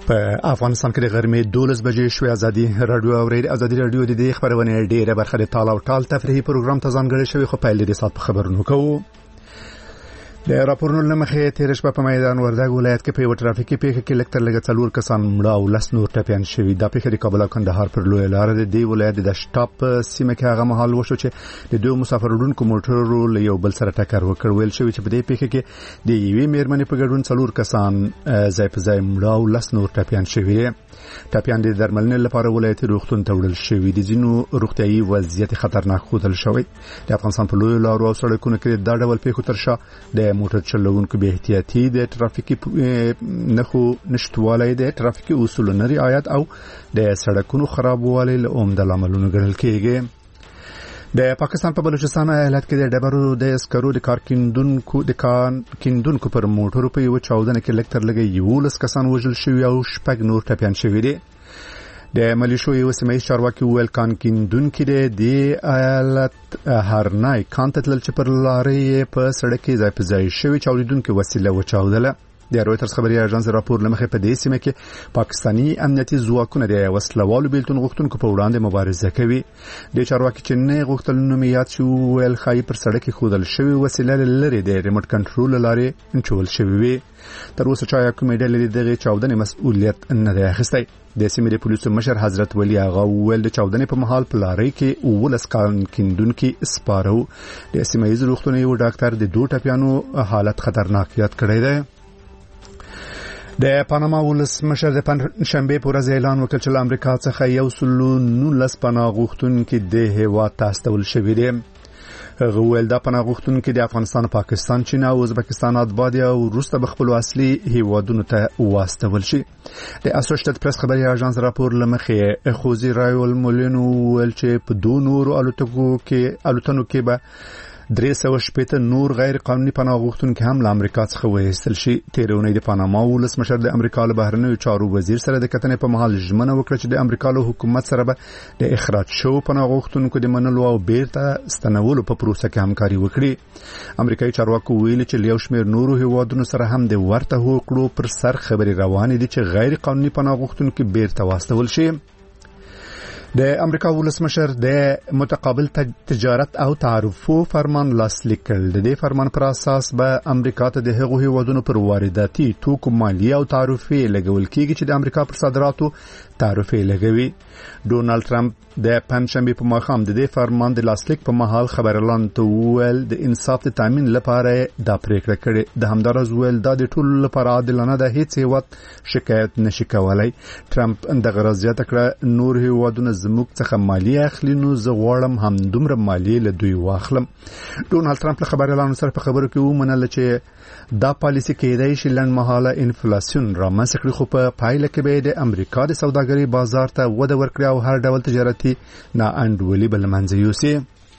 په افغانستان کې د غرمې 12 بجې شوې ازادي رادیو اورید ازادي رادیو د دې خبرونه ډیره برخه د تاله او ټال تفریحي پروګرام ته ځانګړی شوی خو په لید سات خبرونه کوو. د راپورونو لمخې تیر شپه په میدان وردګ ولایت کې په یو ټرافیکي پیښه کې لکتر لګ 4 کسان مړه او 10 نور ټپيان شوي. د پیښې د کابل او کندهار پر لوی لار د دی ولایت د شټاپ سیمه کې هغه مهال وشو چې د دوه مسافرونکو موټرو له یو بل سره ټکر وکړ. ویل شوی چې په دې پیښه کې د یوې میرمنې په ګډون 4 کسان ځای په ځای مړه او 10 نور ټپيان شوي. ټپيان د درملنې لپاره ولایتي روغتون ته وړل شوي. د ځینو روغتيایي وضعیت خطرناک ښودل شوی. د افغانستان په لوی لارو او سړکونو کې دا ډول پیښو تر شا د موټر چلوونکو به احتیاطي د ټرافیکي نښو نشټوالی د ټرافیکي اصولو نه رعایت او د سړکونو خرابوالی له عمده لاملونو ګڼل کېږي. د پاکستان په بلوچستان ایالت کې د ډبرو د اسکرو د کارکیندونکو پر موټرو په یو چاودنه کې لکتر لګي 11 کسان وژل شوي او 6 نور ټپيان شوي دي. د ملیشو یو سیمه چارواکي ویل کارکیندونکو د ایالت هرنای کانتتل چې پر لارې په سړک کې ځای په ځای شوی چاودیدونکو وسیله وچاودله. د رويټرز خبري اژانس راپور لمخې په دې سیمه کې پاکستاني امنیتي ځواکونه د وسلوالو بیلتون غوښتونکو په وړاندې مبارزه کوي. د چارواکي چې نه غوښتل نومیات شو ویل خای پر سړک کې خودل شوی وسیله لري د ریموټ کنټرول لارې انچول شوی وي. تر اوسه چا کومې ډلې دغه چاودنې مسؤلیت نه دی اخیستی. د سیمې د پولیسو مشر حضرت ولی آغا ویل د چاودنې په محل په لارې کې 11 کارکیندونکو سپارو. د سیمې یز روغتون یو ډاکټر د 2 ټپيانو حالت خطرناک یاد کړی دی. د پاناما ولسمشر د شنبه په ورځ اعلان وکړ چې امریکا څخه 119 پناه غوښتونکو د هیواد ته استول شوي دي. هغه ویل دا پناه غوښتونکو د افغانستان، پاکستان، چین او ازبکستان اتباع او روسته بخپل اصلي هیوادونو ته واستول شي. د اسوسییټډ پریس خبري اژانس راپور لمخې خوزي رایول مولینو ویل چې په 2 نورو الوتنو کې به 380 نور غیر قانوني پناه غوښتونکو هم له امریکا څخه وایستل شي. تیرونی د پاناما ولسمشر د امریکا له بهرنیو چارو وزیر سره د کتنې په محل ژمنه وکړه چې د امریکا له حکومت سره به د اخراج شو پناه غوښتونکو د منلو او بیرته ستنولو په پروسه کې همکاري وکړي. امریکایي چارواکو ویلي چې یو شمېر نورو هیوادونو سره هم د ورته حقوقو پر سر خبري روانې دي چې غیر قانوني پناه غوښتونکو بیرته واستول شي. د امریکا ولسمشر د متقابل تجارت او تعرفو فرمان لاسلیک کړ. د دې فرمان پر اساس به امریکا ته د هغو هیوادونو پر وارداتي توکو مالیه او تعرفه لګول کیږي چې د امریکا پر صادراتو تعرفه لګوي. ډونالد ټرمپ د پنځشنبه په ماښام د دې فرمان د لاسلیک په مهال خبرلان ته ویل د انصاف د تامین لپاره دا پریکړه کړې. د همدارز ویل دا د ټولو لپاره عادلانه ده، هیڅ هیواد شکایت نشي کولای. ټرمپ د غرضیت کړه نور هیوادونه زموږ څخه مالیه اخلي نو زه غواړم هم دومره مالیه له دوی واخلم. ډونالد ټرمپ له خبرلانو سره په خبرو کې ومنل چې دا پالیسي کېدای شي لنډمهاله انفلیسیون رامنځته کړي، خو په پایله کې به د امریکا د سوداګرۍ بازار ته وده ورکړي او هر ډول تجارتي نا انډولي بل منځ یوسي.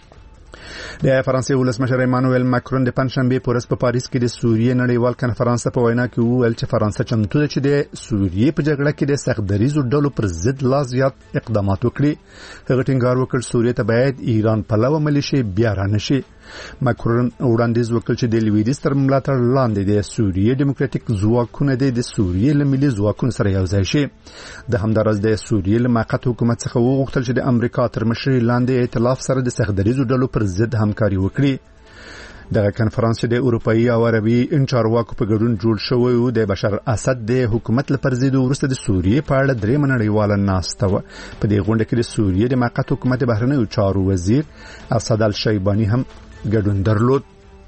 د فرانسې ولسمشر ایمانوئل ماکرون د پنځشنبه په ورځ په پاریس کې د سوریې نړیوال کنفرانس په وینا کې وویل چې فرانسه چمتو ده چې د سوریې په جګړه کې د سختدریزو ډلو پر ضد لا زیات اقدامات وکړي. هغه ټینګار وکړ سوریې ته باید ایران پلوه ملیشي بیا رانشي. ماکرون وړاندیز وکړ چې د لویدیځ تر ملاتړ لاندې د سوریې ډیموکراټیک ځواکونه د سوریې له ملي ځواکونو سره یو ځای شي. د همدارس د سوریې له موقت حکومت څخه وغوښتل چې د امریکا تر مشرۍ لاندې ائتلاف سره د سختدریزو ډلو پر ضد همکاري وکړي. دغه کنفرانس د اروپאי او عربي انچارواکو په ګډون جوړ شوی و. د بشار اسد د حکومت لپاره زیدو ورسته د سوریې په اړه درې نړیواله ناسته و. په دې غونډه کې د سوریې د موقت حکومت بهرنیو چارو وزیر اسد الشیبانی هم ګډون درلود.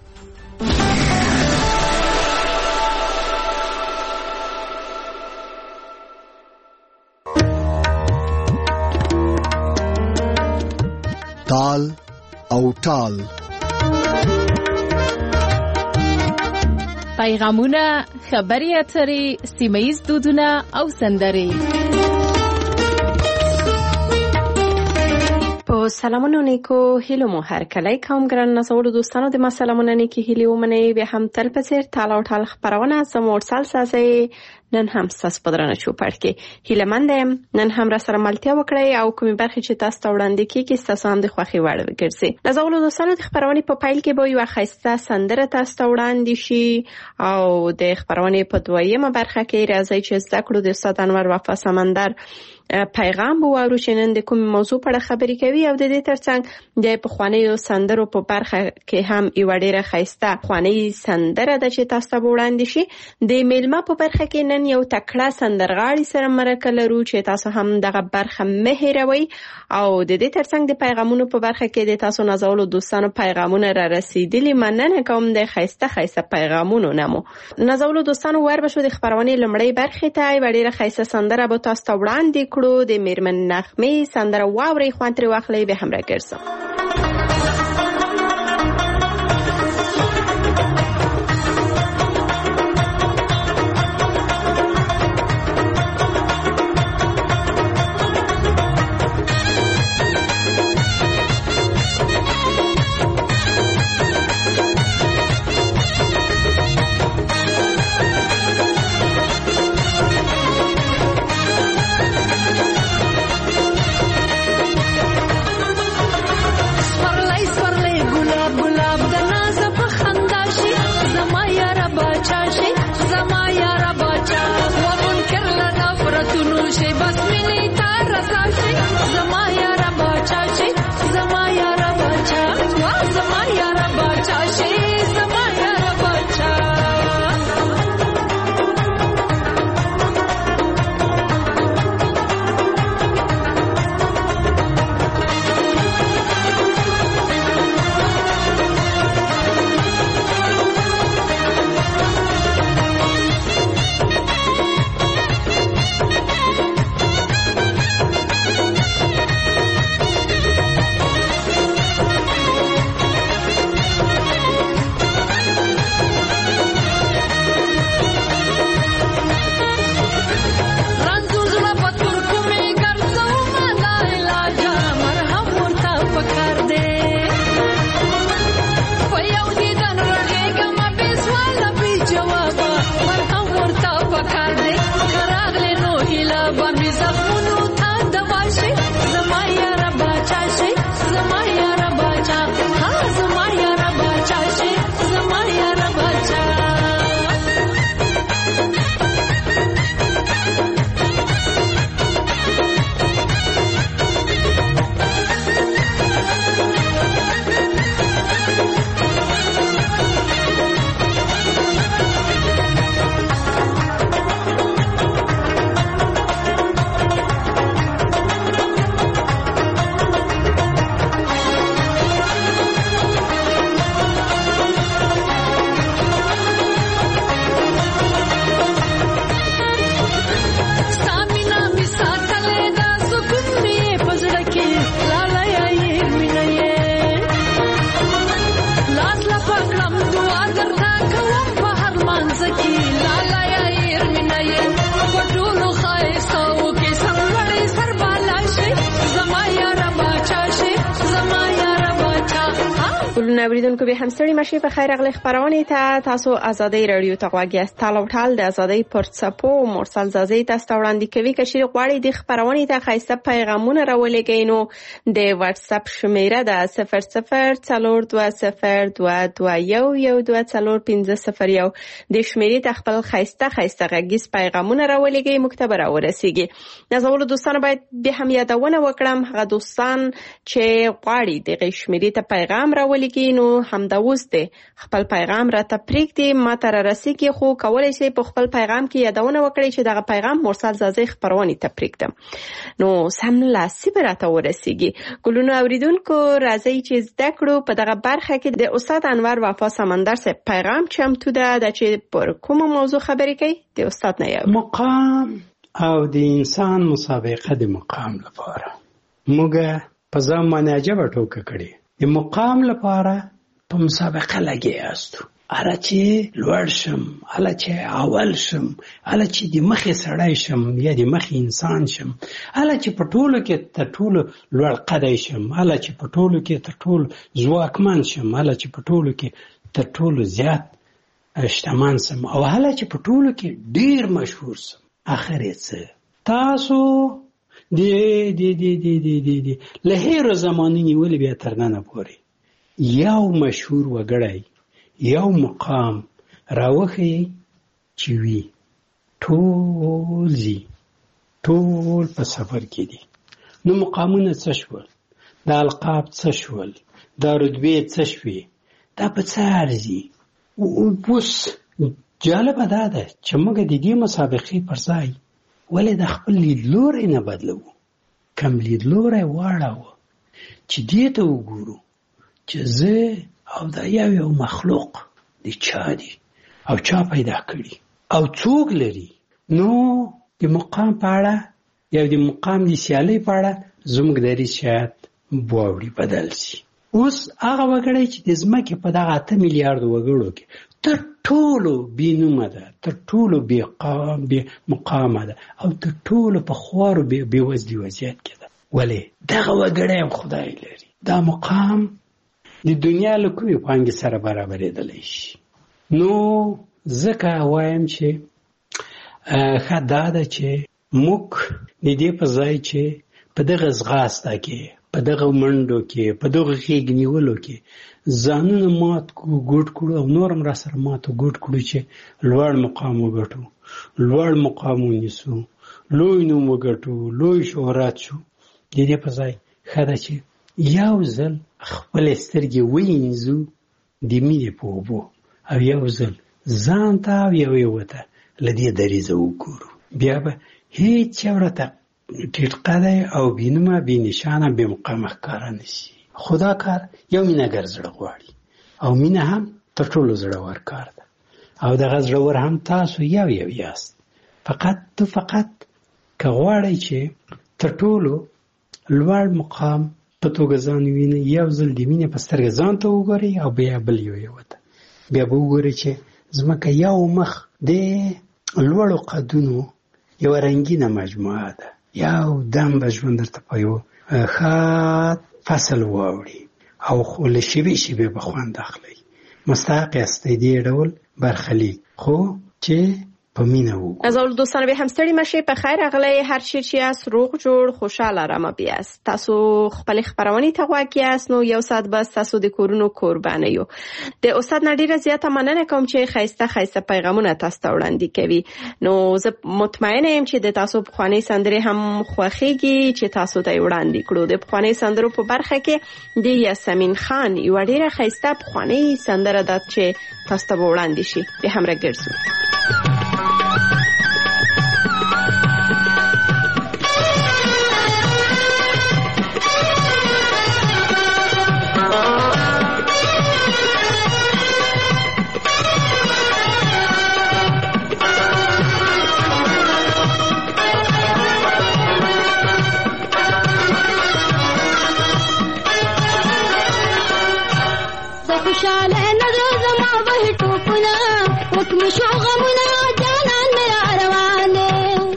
تال او ټال پیغامونه، خبري اترې، سیمه‌ییز دودونه او سندرې. سلامونه نیکو هیلو مو هر کله کوم ګران نسوړو دوستانو د ما سلامونه نیکی هیلو منی به هم تل پسیر تالا او ټال خبرونه سمور سال ساسي نن هم ستاسو په درنه چوپړ کې هیله مند یم نن هم را سره ملتیا وکړئ او کومې برخې چې تاسو ته وړاندې کیږي ستاسو هم د خوښې وړ وګرځي. نازولو دوستانو د خپرونې په پیل کې به یوه ښایسته سندره تاسو ته وړاندې شي او د خپرونې په دویمه برخه کې راځئ چې زده کړو د استاد انور وفا سمندر پیغام ووارو چې نن د کوم موضوع په اړه خبرې کوي او د دې ترڅنګ د پخوانیو سندرو په برخه کې هم یوه ډېره ښایسته پخوانۍ سندره ده چې تاسو ته وړاندې شي. د میلمه په برخه کې نن یو تکړه سندرغاړي سره مرکه لرو چې تاسو هم دغه برخه مه هېروئ او د دې ترڅنګ د پیغامونو په برخه کې د تاسو نازولو دوستانو پیغامونه را رسیدلي مننه کوم د ښایسته پیغامونو نمو. نازولو دوستانو ور بشو د خپرونې لومړۍ برخې ته یوه ډېره ښایسته سندره به تاسو ته وړاندې د میرمن نغمې سندره واورئ خوند ترې واخلئ بیا هم راګرځم. اوریدونکو به همستړي مشي په خیر اغلی خبرونه ته تاسو ازادي رادیو ته غواړئ تاسو ټال د ازادي پرڅپو مرسل زازي تاسو وړاندې کوي چې غواړئ د خبرونه ته خاصه پیغامونه راولېږئ نو د واتس اپ شمیره ده 0042022112401501 د شمیرې ته خپل خاصه غږیز پیغامونه راولېږئ مکتب راورسیږي. نازولو دوستانو باید به هم یادونه وکړم هغه دوستان چې غواړي د شمیرې ته پیغام راولېږي نو همدا اوس دی خپل پیغام را ته پرېږدي ما ته را رسیږي خو کولی شئ په خپل پیغام کې یادونه وکړئ چې دغه پیغام مرسل زازي خپرونې ته پرېږدم نو سملاسي به راته ورسیږي. ګلونو اوریدونکو راځئ چې زده کړو په دغه برخه کې د استاد انور وفا سمندر صاحب پیغام چمتو ده چې پر کومه موضوع خبرې کوي د استاد نه یو مقام او د انسان مسابقه د مقام لپاره موږ په ځان باندې عجبه ټوکه کړې د مقام لپاره په مسابقه لګي یاستو اله چې لوړ شم اله چې اول شم اله چې د مخې سړی شم یا د مخې انسان شم اله چې په ټولو کې تر ټولو لوړ قدی شم اله چې په ټولو کې تر ټولو ځواکمن شم اله چې په ټولو کې تر ټولو زیات شتمن سم او هله چې په ټولو کې ډیر مشهور سم. اخر یې څه تاسو د له هیرو زمانې نیولې بیا تر ننه پورې یو مشهور وګړی یو مقام راوښیي چې وي ټول په سفر کې دي. نو مقامونه څه شول؟ دا القاب څه شول؟ دا رتبې څه شوې؟ دا په څه ارزي؟ اوس جالبه دا ده چې موږ د دې مسابقې پر ځای ولې د خپل لیدلوری نه بدلو؟ کم لیدلوری واړوه چې دې ته وګورو چې زه او دا یو مخلوق د چا دی او چا پیدا کړي او څوک لري. نو د مقام په اړه یا د مقام د سیالۍ په اړه زموږ دریځ شاید واوړي بدل شي. اوس هغه وګړی چې د ځمکې په دغه 8 میلیارد وګړو کې تر ټولو بې نومه ده، تر ټولو بې مقامه ده او تر ټولو په خوارو بې وزلي وضعیت کې ده. ولې دغه وګړی هم خدای لري. دا مقام د دنیا له کومې پانګې سره برابرېدلی شي. نو ځکه وایم چې ښه دا ده چې موږ د دې په ځای چې په دغه ځغاسته کې، په دغه منډو کې، په دغه غېږ نیولو کې ځانونه مات کړو، ګوټ کړو او نور هم را سره مات او ګوټ کړو چې لوړ مقام وګټو، لوړ مقام ونیسو، لوی نوم وګټو، لوی شهرت شو. د دې په ځای ښه ده چې یو ځل خپلې سترګې وینځو د مینې په اوبو او یو ځل ځان ته او یو ته له دې دریځه وګورو. بیا به هیڅ چا ورته ټیټ قده او بینومه بې نشانه بې مقامه ښکاره نه شي. خو دا کار یو مینهګر زړه غواړي او مینه هم تر ټولو زړور کار ده او دغه زړور هم تاسو یو یاست. فقط که غواړئ چې تر ټولو لوړ مقام په توګه ځان وینئ، یو ځل د مینې په سترګه ځان ته وګورئ او بیا بل یو ته. بیا به وګورئ چې ځمکه یو مخ د لوړو قدونو یو رنګینه مجموعه ده. یو دم به ژوند درته په یو ښه فصل واوړي او له شیبې به خوند اخلئ. مستحق یاستئ دې ډول برخلیک خو چې په مینه وګورئ. از اول دوستان به هم ستړي مشئ. په خیر راغلی. هر چی چې یاست روغ جوړ خوشحاله آرامه بیاست. تاسو خپل خبرونې ته غوږ یاست. نو یو ساعت بس تاسو د کورونو قربانه یو. د استاد نه ډیره زیاته مننه کوم چې خیسته پیغامونه تاسو ته وړاندې کوي. نو زه مطمئنه یم چې د تاسو پخوانۍ سندرې هم خوښیږي چې تاسو ته وړاندې کړو. د پخوانۍ سندرو په برخه کې د یاسمین خان یو ډیره خیسته پخوانۍ سندره ده چې تاسو ته وړاندې شي. به هم راګرځو. خوشاله نظر زما به ټوپونه وکمه شو غمونه جانان میرا روانه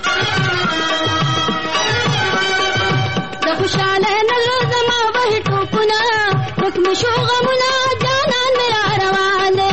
د خوشاله نظر زما به ټوپونه وکمه شو غمونه جانان میرا روانه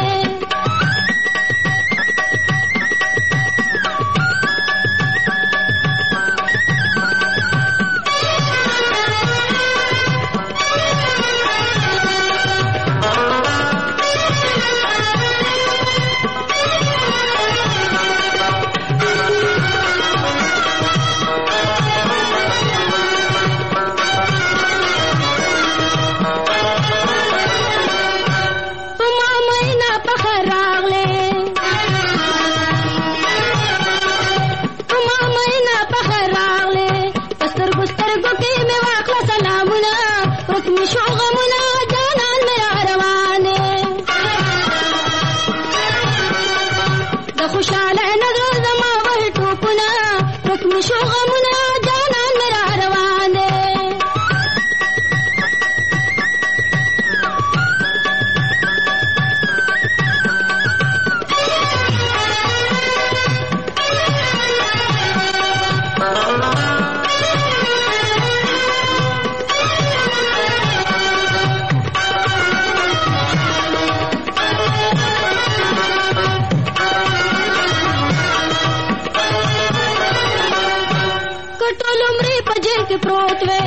کې پروت وې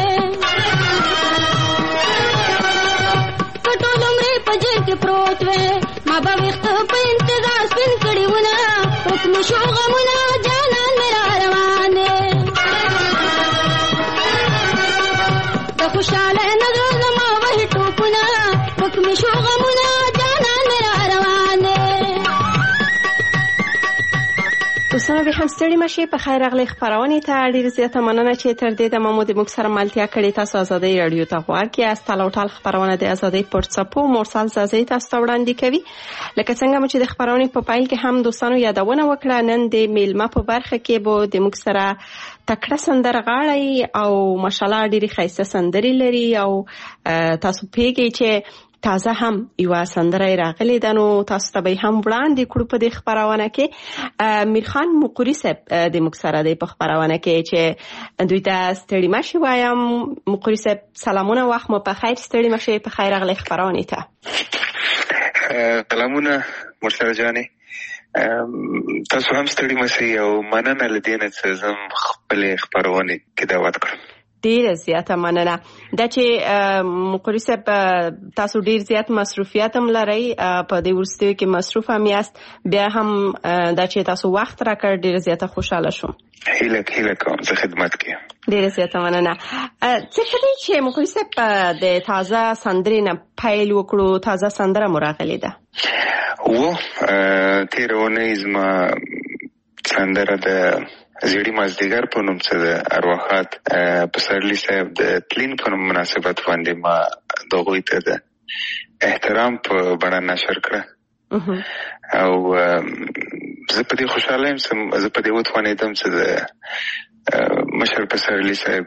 کټول عمرې په جیل کې پروت وې ما به وخت په انتظار سپین کړي ونه حکم شو غمونه جانان مې را روان دی د خوشاله نظر زما وهي ټوپونه حکم شو غمونه جانان مې را روان دی. دوستانو به هم ستړي مشي په خیر راغلی خبرونه ته ډیر زیاته مننه چې تر دې د مو د موږ سره ملتیا کړې. تاسو ازادي رادیو ته غواړئ کې استاله ټال خبرونه د ازادي پورتسپو مرسل زازي تاسو وړاندې کوي. لکه څنګه چې د خبرونه په پایل کې هم دوستانو یادونه وکړه نن د میلمه په برخه کې به د موږ سره تکړه سندرغاړی او ماشاءالله ډیره ښایسته سندري لري او تاسو پیګی چې تازه هم یو سندره راغلی ده نو تاسو ته به هم وړاندې کړو په دې خبرونه کې. میرخان مقری صاحب د موږ سره دی په خبرونه کې چې دوی ته ستړي مشي وایم. مقری صاحب سلامونه وخت مو په خیر ستړي مشي په خیر راغلی خبرونه ته. سلامونه مرسل جانې تاسو هم ستړي مشي او مننه لدینه چې زم خپل خبرونه کې دعوت کړم. ډیر زیاته مننه دا چې مقری صاحب تاسو ډیر زیات مصروفیت هم لرئ په دې ورستیو کې مصروف هم یاست بیا هم دا چې تاسو وخت راکړ ډیر زیاته خوشاله شوم. هیله کوم زه خدمت کوم. ډیر زیاته مننه. څه کړی چې مقری صاحب د تازه سندرې نه پیل وکړو تازه سندره مراغلی ده و تیرونه زما سندره د زیړی مازدیګر په نوم څه د ارواحات پسرلی صاحب د تلین په مناسبت باندې ما دغه ته د احترام په بڼه نشر کړه او زه په دې خوشاله یم زه په دې وتوانېدم چې د مشر پسرلی صاحب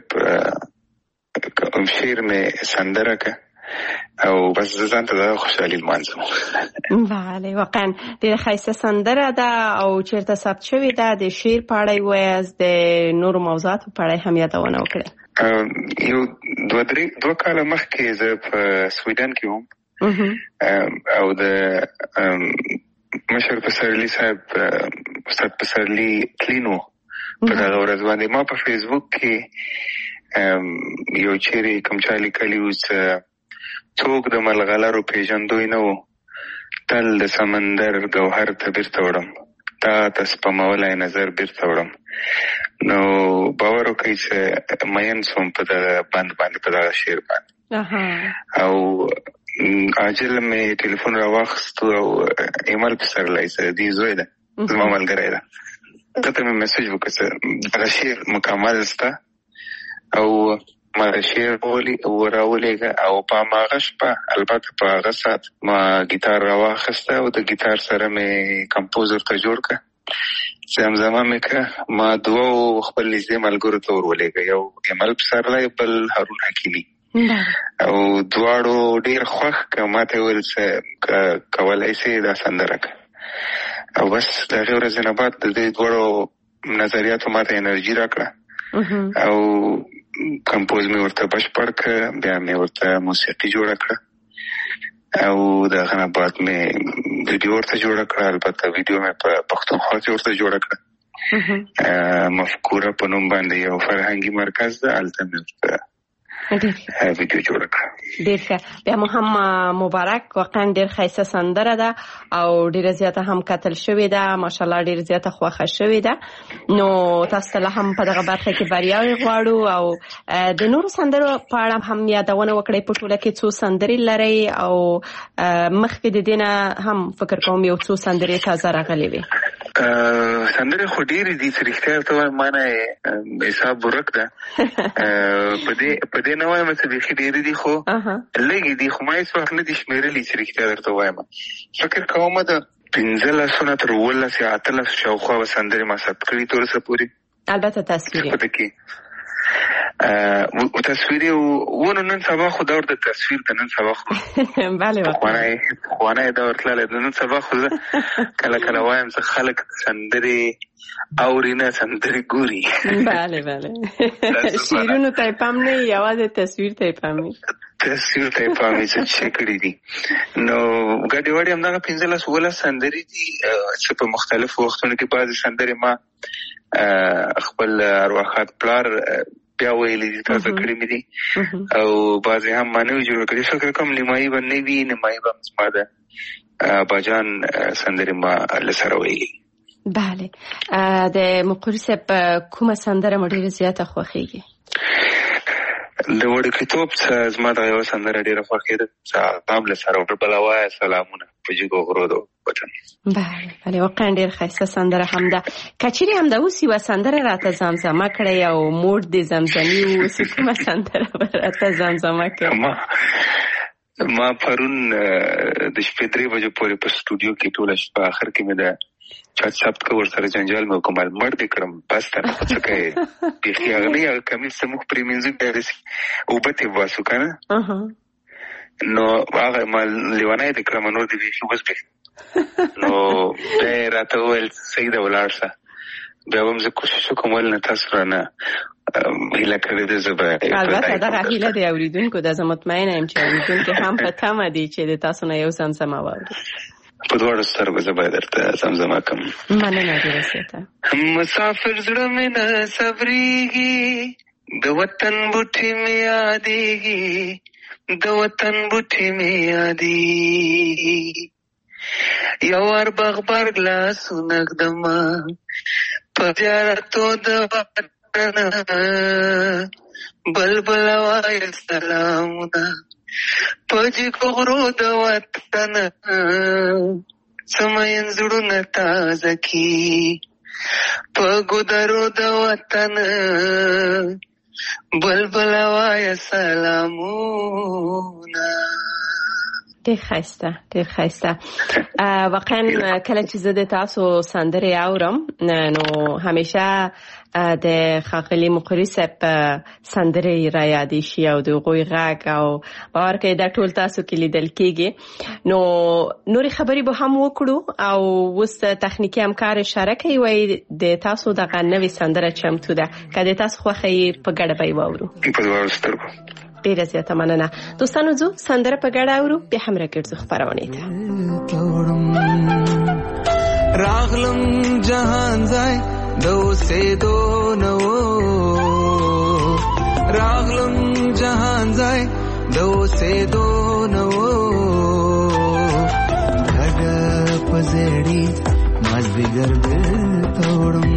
شعر مې سندره که او بس ځان ته د خوشحالي لمانځم. بله واقعا ډېره ښایسته سندره ده او چېرته ثبت شوې ده د شعر په اړه یې ووایاست د نورو موضوعاتو په اړه هم یادونه وکړئ. یو دوه کاله مخکې زه په سویډن کې وم او د مشر پسرلی صاحب استاد پسرلی تلینو په دغه ورځ باندې ما په فیسبوک کې یو چیرې کوم چا لیکلي و چې څوک د ملغلرو پیژندوی نه و تل د سمندر ګوهر ته بیرته وړم تا ته سپمولی نظر بیرته وړم نو باور وکړئ چې مین سوم په دغه بند باندې په دغه شعر باندې او عاجل مې ټلیفون راواخیستو او ایمیل په سرلی چې دې زوی ده زما ملګری ده دته مې میسج وکړ چې دغه شعر مکمل سته او ما شعر راولېږه او په هماغه شپه البته په هغه ساعت ما ګیتار راواخیسته او د ګیتار سره مې کمپوزر ته جوړ کړه زمزمه مې کړه ما دوه خپل نږدې ملګرو ته ورولېږه یو ایمل پسرلی بل هارون حکیمي او دواړو ډېر خوښ که ما ته ویل چې کولی سې دا سندره کړه او بس د هغې ورځې نه بعد د دې دواړو نظریاتو ما ته انرژي راکړه او کمپوز مې ورته بشپړ کړه بیا مې ورته موسیقي جوړه کړه او د هغه نه بعد مې ویډیو ورته جوړه کړه البته ویډیو مې په پښتونخوا کې ورته جوړه کړه مفکوره په نوم باندې یو فرهنګي مرکز ده هلته مې ورته ویډیو جوړه کړه. ډېر ښه بیا مو هم مبارک واقعا ډېر ښایسته سندره ده او ډېره زیاته هم کتل شوې ده ماشاءالله ډېر زیاته خوښه شوې ده نو تاسو ته هم په دغه برخه کې بریاوې غواړو او د نورو سندرو په اړه هم یادونه وکړئ په ټوله کې څو سندرې لرئ او مخکې د دې نه هم فکر کوم یو څو سندرې تازه راغلې وي. سندرې خو ډېرې دي چې رښتیا ورته وایم ما نه حساب ورک ده په دې نه وایم چې بیخي ډېرې دي خو لږې دي خو ما هېڅ وخت نه دي شمېرلي چې رښتیا درته وایم فکر کوم د 15 تر 18 شاوخوا به سندرې ما ثبت کړي تر اوسه پورې البته تصویري و تصویری و نن سبا خو دور د تصویر د نن سبا خو بله خوانه دور تلاله د نن سبا خو کله کله وایم چې خلک سندري اورینه سندري ګوري بله شیرونو ته پام نه یوازې تصویر ته پام چې کړی دي نو ګډي وړي هم دا 15 سندري دي چې په مختلفو وختونو کې بعضي سندري ما خپل ارواحات پلار بیا ویلي دي تازه کړي مې دي او بعضې هم ما نوي جوړ کړي. فکر کوم نیمایي به نه وي، نیمایي به زما د باجان سندرې ما له سره ویلي. بله. د مقري صاحب کومه سندره مو ډېره زیاته خوښېږي؟ د وړکیتوب څخه زما دغه یوه سندره ډېره خوښېده چې هغه هم له سره وکړه، بله وایه سلامونه په جګو غرو د وطن. بله بله، واقعا ډېر ښایسته سندره هم ده. که چیرې همدا اوس یوه سندره راته زمزمه کړئ او موډ دې زمزمي واوسي، کومه سندره به راته زمزمه کړئ؟ ما پرون د شپې 3 بجو پورې په سټوډیو کې ټوله شپه آخر کې مې د چا ثبت که ورسره جنجال مې وکړم، مړ دې کړم بس ته څه کوې بیخي هغه نه هغه کمیس ته موږ پرې مینځو بیا داسې اوبه ترې باسو که نه، نو هغه ما لیونی دې کړم نور دې بیخي اوس بیخي نو بیا یې راته وویل صحیح ده ولاړ شه. بیا به هم زه کوشش وکړم ولې نه تاسو رانه هیله کړې ده زه به البته دغه هیله د اورېدونکو ده، زه مطمئنه یم چې اورېدونکي هم په تمه دي چې د تاسو نه یو زمزمه واوري. په دواړو سترګو زه باید درته زمزمه کړم. مننه ډېره زیاته. مسافر زړه مې نه صبرېږي، د وطن بوټي مې یادېږي، د وطن بوټي مې یادېږي، یو وار بغبر لاسونه ږدمه په زیارتو د وطن بلبل وایه سلامونه په جګو غرو د وطن سمین زړونه تازه کی په ګودرو د وطن بلبل وایه سلامونه. ډېر ښایسته ډېر ښایسته. واقعا کله چې زه د تاسو سندرې اورم نو همیشه د ښاغلي مقري صاحب سندرې را یادې شي او د هغوی غږ او باور کوئ دا ټول تاسو کې لیدل کېږي. نو نورې خبرې به هم وکړو او اوس تخنیکي همکار اشاره کوي وایي د تاسو دغه نوې سندره چمتو ده، که د تاسو خوښه یې په ګډه به یې واورو. په دواړو سترګو. ډېره زیاته مننه. دوستانو ځو سندره په ګډه اورو، بیا هم راګرځو خپرونې ته. راغلم جهان ځای د اوسېدو نه و، راغلم جهان ځای د اوسېدو نه و، ګډه په زړی مازدیګر بیرته وړم،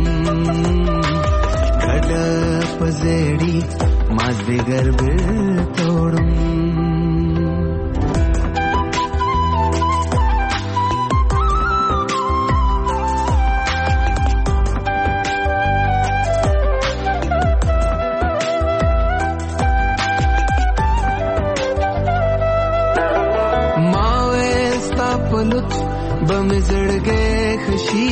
ګډه په زړی مازدیګر بیرته وړم. بم زړګې خشي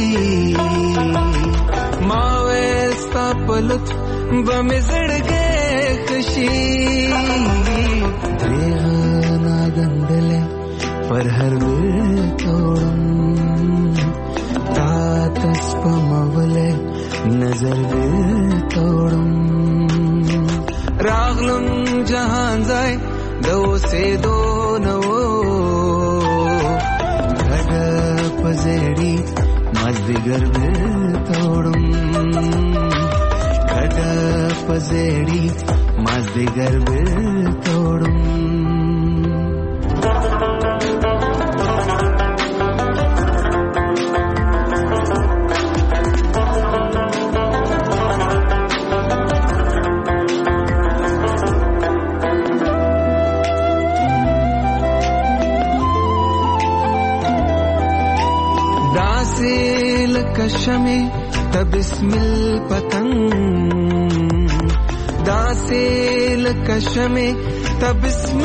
ما وستا پلت بم زړګې خشي دیغنا غندلې پر هر توړم تا تس پمولې نظر دې توړم. راغلم جهان ځای د اوسېدو نه و، پزړی مازدیګر بیرته وړم، ګډه پزړی مازدیګر بیرته وړم. کشمی تا بسم الپتنگ داسې لکشمی تا بسم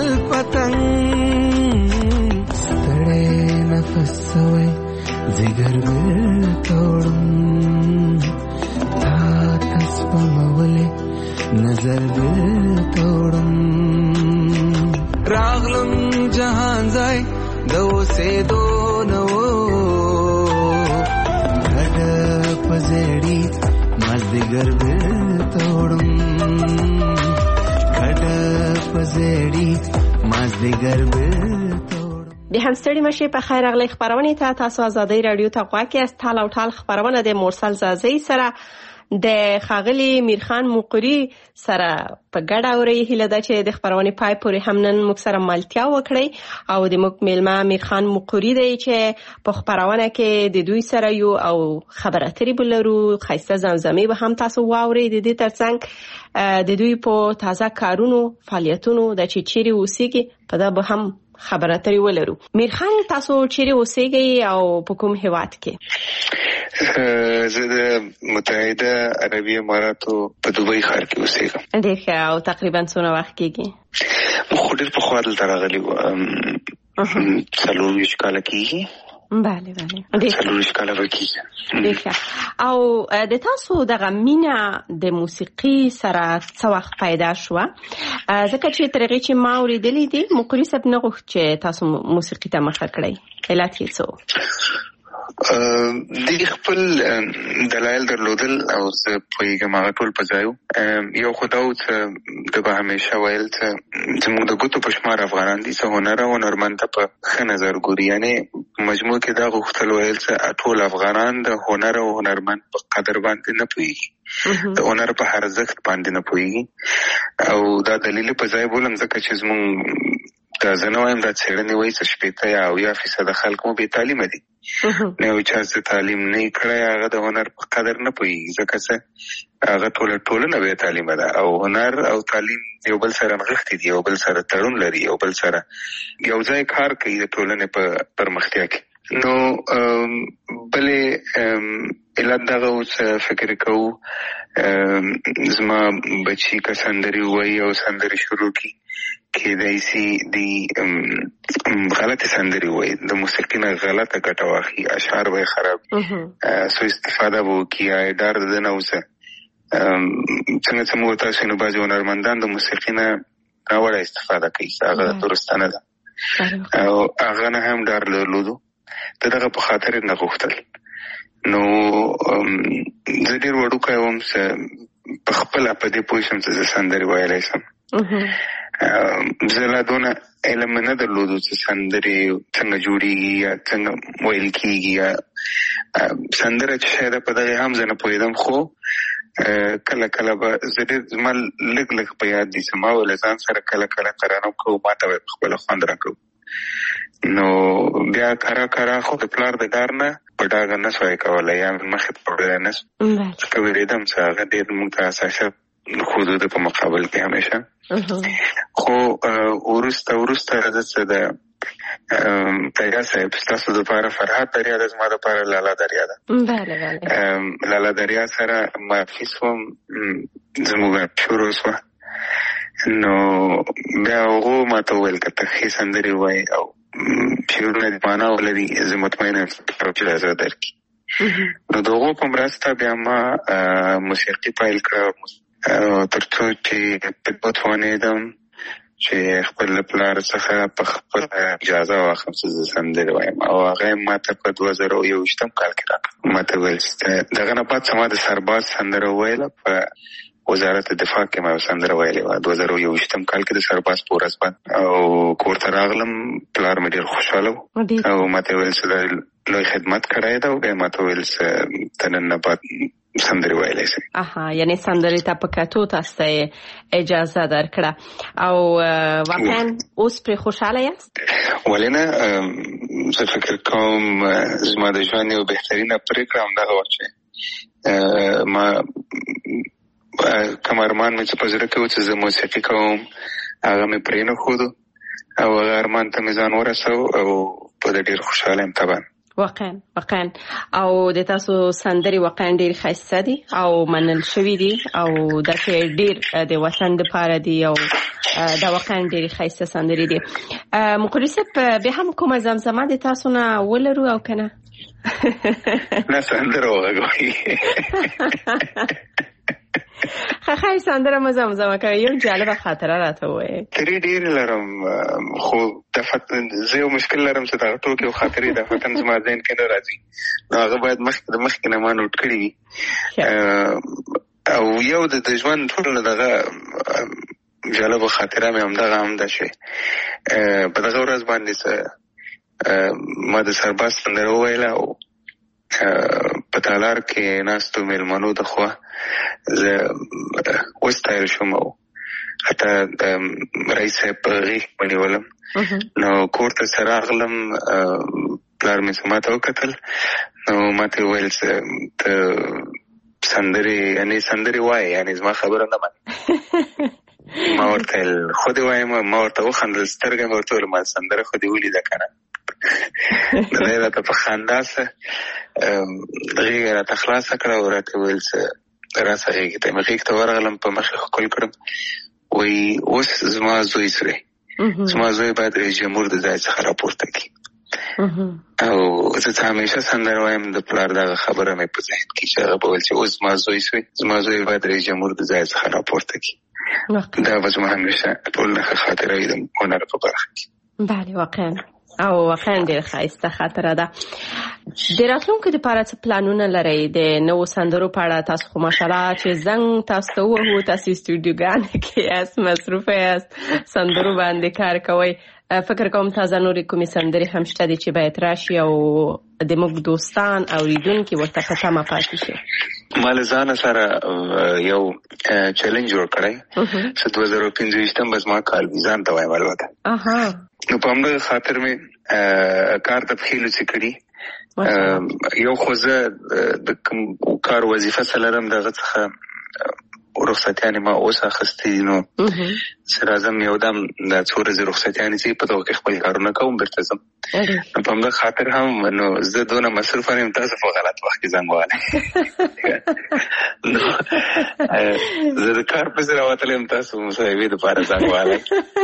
الپتنگ ستړی نفس سوی زیګر بیرته وړم تا تسپمولې نظر بیرته وړم. راغلم جهان ځای د اوسېدو نه و، پزړی مازدیګر بیرته وړم، ګډه پزړی مازدیګر بیرته وړم. د هم ستړي مشي په خیر اغلی خبرونه ته تاسو ازادي رادیو ته غواړئ از تال او تال خبرونه د مرسل زازي سره د ښاغلي میرخان مقری سره په ګډه اوري هیله ده چې د خبرونې پای پورې هم نن موږ سره ملتیا وکړي او د موږ میلمه میرخان مقری دی چې په خبرونه کې د دوی سره یو او خبرې اترې بلرو خاصه زمزمې به هم تاسو واوري د دې ترڅنګ د دوی په تازه کارونو فعالیتونو د چیرې اوسېږي په دا به هم خبرې اترې ولرو. میرخان تاسو چیرې اوسېږئ او په کوم هیواد کې؟ زه د متحده عربي اماراتو په دوبۍ ښار کې اوسېږم. ډېر ښه. او تقریبا څونه وخت کېږي؟ خو ډېر پخوا دلته راغلي وو، 40 کاله کېږي. بله 40 کاله به کېږي. ډېر ښه. او د تاسو دغه مینه د موسیقي سره څه وخت پیدا شوه؟ ځکه چې تر هغې چې ما اورېدلي دي مقري صاحب نه غوښت چې تاسو موسیقي ته مخه کړئ. علت یې څه و؟ د خپل دلایل درلودل او زه پوهېږم هغه ټول په ځای وو. یو خو دا و چې ده به همیشه ویل چې زموږ د ګوتو په شمار افغانان دي څه هنر او هنرمند ته په ښه نظر ګوري. یعنې مجموع کې دا غوښتل ویل چې ټول افغانان د هنر او هنرمند په قدر باندې نه پوهېږي، د هنر په ارزښت باندې نه پوهېږي. او دا دلیل په ځای بولم ځکه چې زموږ دا زه نه وایم دا څېړنې وایي چې 80 یا 90% خلک مو بې تعلیمه دي. نه یو چا چې تعلیم نه یې کړی هغه د هنر په قدر نه پوهېږي، ځکه چې هغه ټولنه بې تعلیمه ده او هنر او تعلیم یو بل سره نغښتي دي، یو بل سره تړون لري، یو بل سره یو ځای کار کوي د ټولنې په پرمختیا کې. نو بلې علت دغه و چې فکر کوو زما بچي که سندرې ووایي او سندرې شروع کړي کېدای سي د غلطې سندرې ووایي، د موسیقي نه غلطه ګټه واخلي، اشعار به یې خراب سو استفاده به وکړي یا یې ډار د ده نه اوسه. څنګه چې موږ تاسو نو بعضې هنرمندان د موسیقي نه ناوړه استفاده کوي، هغه درسته نه ده او هغه نه هم ډار درلودو. د دغه په خاطر نه غوښتل. نو زه ډېر وړوکی وم چې په خپله په دې پوه شم چې زه سندرې ویلی شم. زه لا دونه علم نه درلودو چې سندرې څنګه جوړېږي یا څنګه ویل کېږي یا سندره چې شاید په دغې هم زه نه پوهېدم. خو کله کله به زه ډېر زما لږ په یاد دي چې ما به له ځان سره کله ترانه کوو، ما ته به یې په خپله خوند راکوو. نو بیا کرا خو د پلار د کار نه په ډاګه نه سوای کولی یا مخې ته وړلی نه سو، ځکه وېرېدم چې هغه ډېر موږ ته حساسیت ښودو د په مقابل کې همیشه. خو وروسته زه چې د دریا صاحب ستاسو دپاره فرهاد دریا ده، زما دپاره لالا دریا ده. لالا دریا سره معرفي سوم، زموږ شروع سوه. نو بیا هغو ما ته وویل که ته ښې سندرې ووایې او شعرونه د معنا ولري زه مطمئنه یم چې اجازه درکړي. نو د هغو په مرسته بیا ما موسیقي پیل کړه تر څو چې وتوانېدم چې خپل پلار څخه په خپل اجازه واخلم چې زه سندرې وایم او هغه یې ما ته په 2021 کال کې راکړه. ما ته ویل دغه نه بعد ما د سرباز سندره وویله په وزارت دفاع کې ما سندره ویلې وه 2021 کال کې د سرباز په ورځ باندې او کور ته راغلم. پلار مې ډېر خوشحاله و او ما ته ویل چې دا لوی خدمت کړی ده او بیا ما ته ویل چې ته نن نه بعد سندرې ویلی شي. یعنې سندرې ته په کتو تاسو ته اجازه درکړه او واقعا اوس پرې خوشحاله یاست؟ ولې نه، زه فکر کوم زما د ژوند یو بهترینه پرېکړه همدغه وه چې ما کوم ارمان مې چې په زړه کې و چې زه موسیقي کوم هغه مې پرېنښودو او هغه ارمان ته مې ځان ورسو او په ده ډېر خوشحاله یم طبعا. واقعا او د تاسو سندرې واقعا ډېر ښایسته دي او منل شوي دي او داسې ډېر د وطن دپاره دي او دا واقعا ډېرې ښایسته سندرې دي. مقري صاحب بیا هم کومه زمزمه د تاسو نه ولرو او که نه؟ نه سندره وغږوئ. خیر سندره مو زمزمه کوي. یو جالبه خاطره راته ووایئ. خاطرې ډېرې لرم خو زه یو مشکل لرم چې دغه ټوکې او خاطرې دفتن زما ذهن کې نه راځي، نو هغه باید مخکې نه ما نوټ کړي وي. او یو د ژوند ټول دغه جالبه خاطره مې همدا شوې په دغه ورځ باندې ما د سرباز سندره وویله او په په تالار کې ناستو مېلمنو د خوا زه وستایل شوم او حتی رئیس صاحب په غېږ ونیولم. نو کور ته چې راغلم پلار مې ما ته وکتل نو ما ته وویل ته سندرې وایې یعنې زما خبره نه منې. ما ورته ویل خو دې وایم. ما ورته وخندل سترګه مې ورته ویل ما سندره خو دې ولیده که نه. دی راته په خندا سه غېږه راته خلاصه کړه او راته ویل راسه غېږې ته. مې غېږ ته ورغلم په مخې ښکل کړم. وایي اوس زما زوی سوی زما زوی باید رئیس جمهور د ځای څخه راپورته کړي او زه همیشه سندره وایم. د پلار دغه خبره مې په ذهن کې چې هغه به ویل چې اوس زما زوی سوی زما زوی باید رئیس جمهور د ځای څخه راپورته کړي. دا به زما همیشه ټول نښه خاطره وي د هنر په برخه کې. بله واقعا او واقعا ډېر ښایسته خاطره ده. د راتلونکي دپاره څه پلانونه لرئ د نوو سندرو په اړه؟ تاسو خو ماشاءالله چې زنګ تاسو ته ووهو تاسو استودیوګانو کې یاست مصروفه یاست سندرو باندې کار کوئ. فکر کوم تازه نورې کومې سندرې هم شته دي چې باید راشي او د موږ دوستان اوریدونکي ورته په تمه پاتې شي؟ ما له ځانه سره یو چیلنج جوړ کړی چې 2025 به زما کال وي. ځان ته وایم البته. نو په همدغه خاطر مې کار د پښې لوڅې کړي. یو خو زه د کوم کار وظیفه څه لرم دغه څخه رخصتیانې ما اوس اخیستې دي. نو چې راځم یو دم دا څو ورځې رخصتیانې چې په دغه کې خپل کارونه کوم بېرته ځم. نو په همدغه خاطر هم نو زه دونه مصروفه یم تاسو په غلط وخت کې زنګ وهلی. زه د کار پسې راوتلی یم تاسو مصاحبې دپاره زنګ وهلی.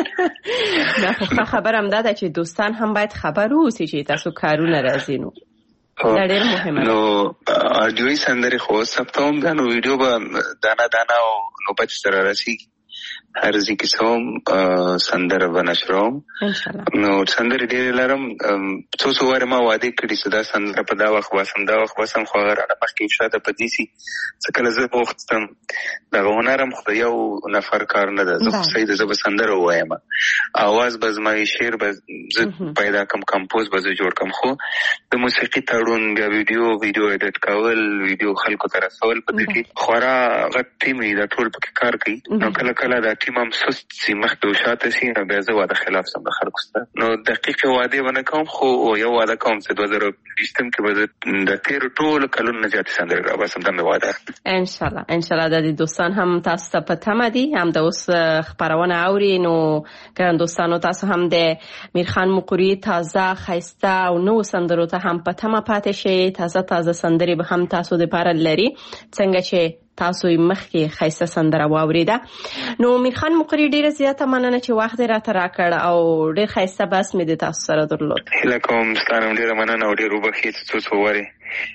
ښه خبره همدا ده چې دوستان هم باید خبر واوسي چې تاسو کارونه راځي. نو دا ډېر مهمه ده. نو آډیوي سندرې خو ثبتوم بیا نو ویډیو به دانه او نوبت سره رسېږي. هر ځای کې څه هم سندره به نشروم. نو سندرې ډېرې لرم. څو وارې ما وعدې کړي چې دا سندره په دا وخت باسم خو هغه رانه مخکې شاته په دې سي څه کله زه وغوښتم دغه هنر هم خو د یو نفر کار نه ده. زه خو صحیح ده زه به سندره ووایم اواز به زما شعر به زه پیدا کړم کمپوز به زه جوړ کړم. خو د موسیقي تړون بیا ویډیو ایډیټ کول ویډیو خلکو ته رسول په دې کې خورا غټ ټیم دی دا ټول پکې کار کوي. نو کله دا ټیم هم سست سي مخکې وشاته سي نو بیا زه واده خلاف سم د خلکو سره. نو دقیقې وعدې ونه کوم خو یو واده کوم چې 2020 کې به زه د تېرو ټولو کلونو نه زیاتې سندرې راباسم. دا مې واده انشاءالله د دوستان هم تاسو ته په تمه دي هم د اوس خپرونه اوري. نو ګران دوستانو تاسو هم د میرخان مقری تازه ښایسته او نو سندرو ته هم په تمه پاتې شئ. تازه سندرې به هم تاسو دپاره لري څنګه چې تاسو یې مخکې ښایسته سندره واورېده. نو میرخان مقری ډېره زیاته مننه چې وخت یې راته راکړ او ډېر ښایسته بحث مې د تاسو سره درلود. هیله کوم ستا نه هم ډېره مننه او ډېر وبښئ چې څو وارې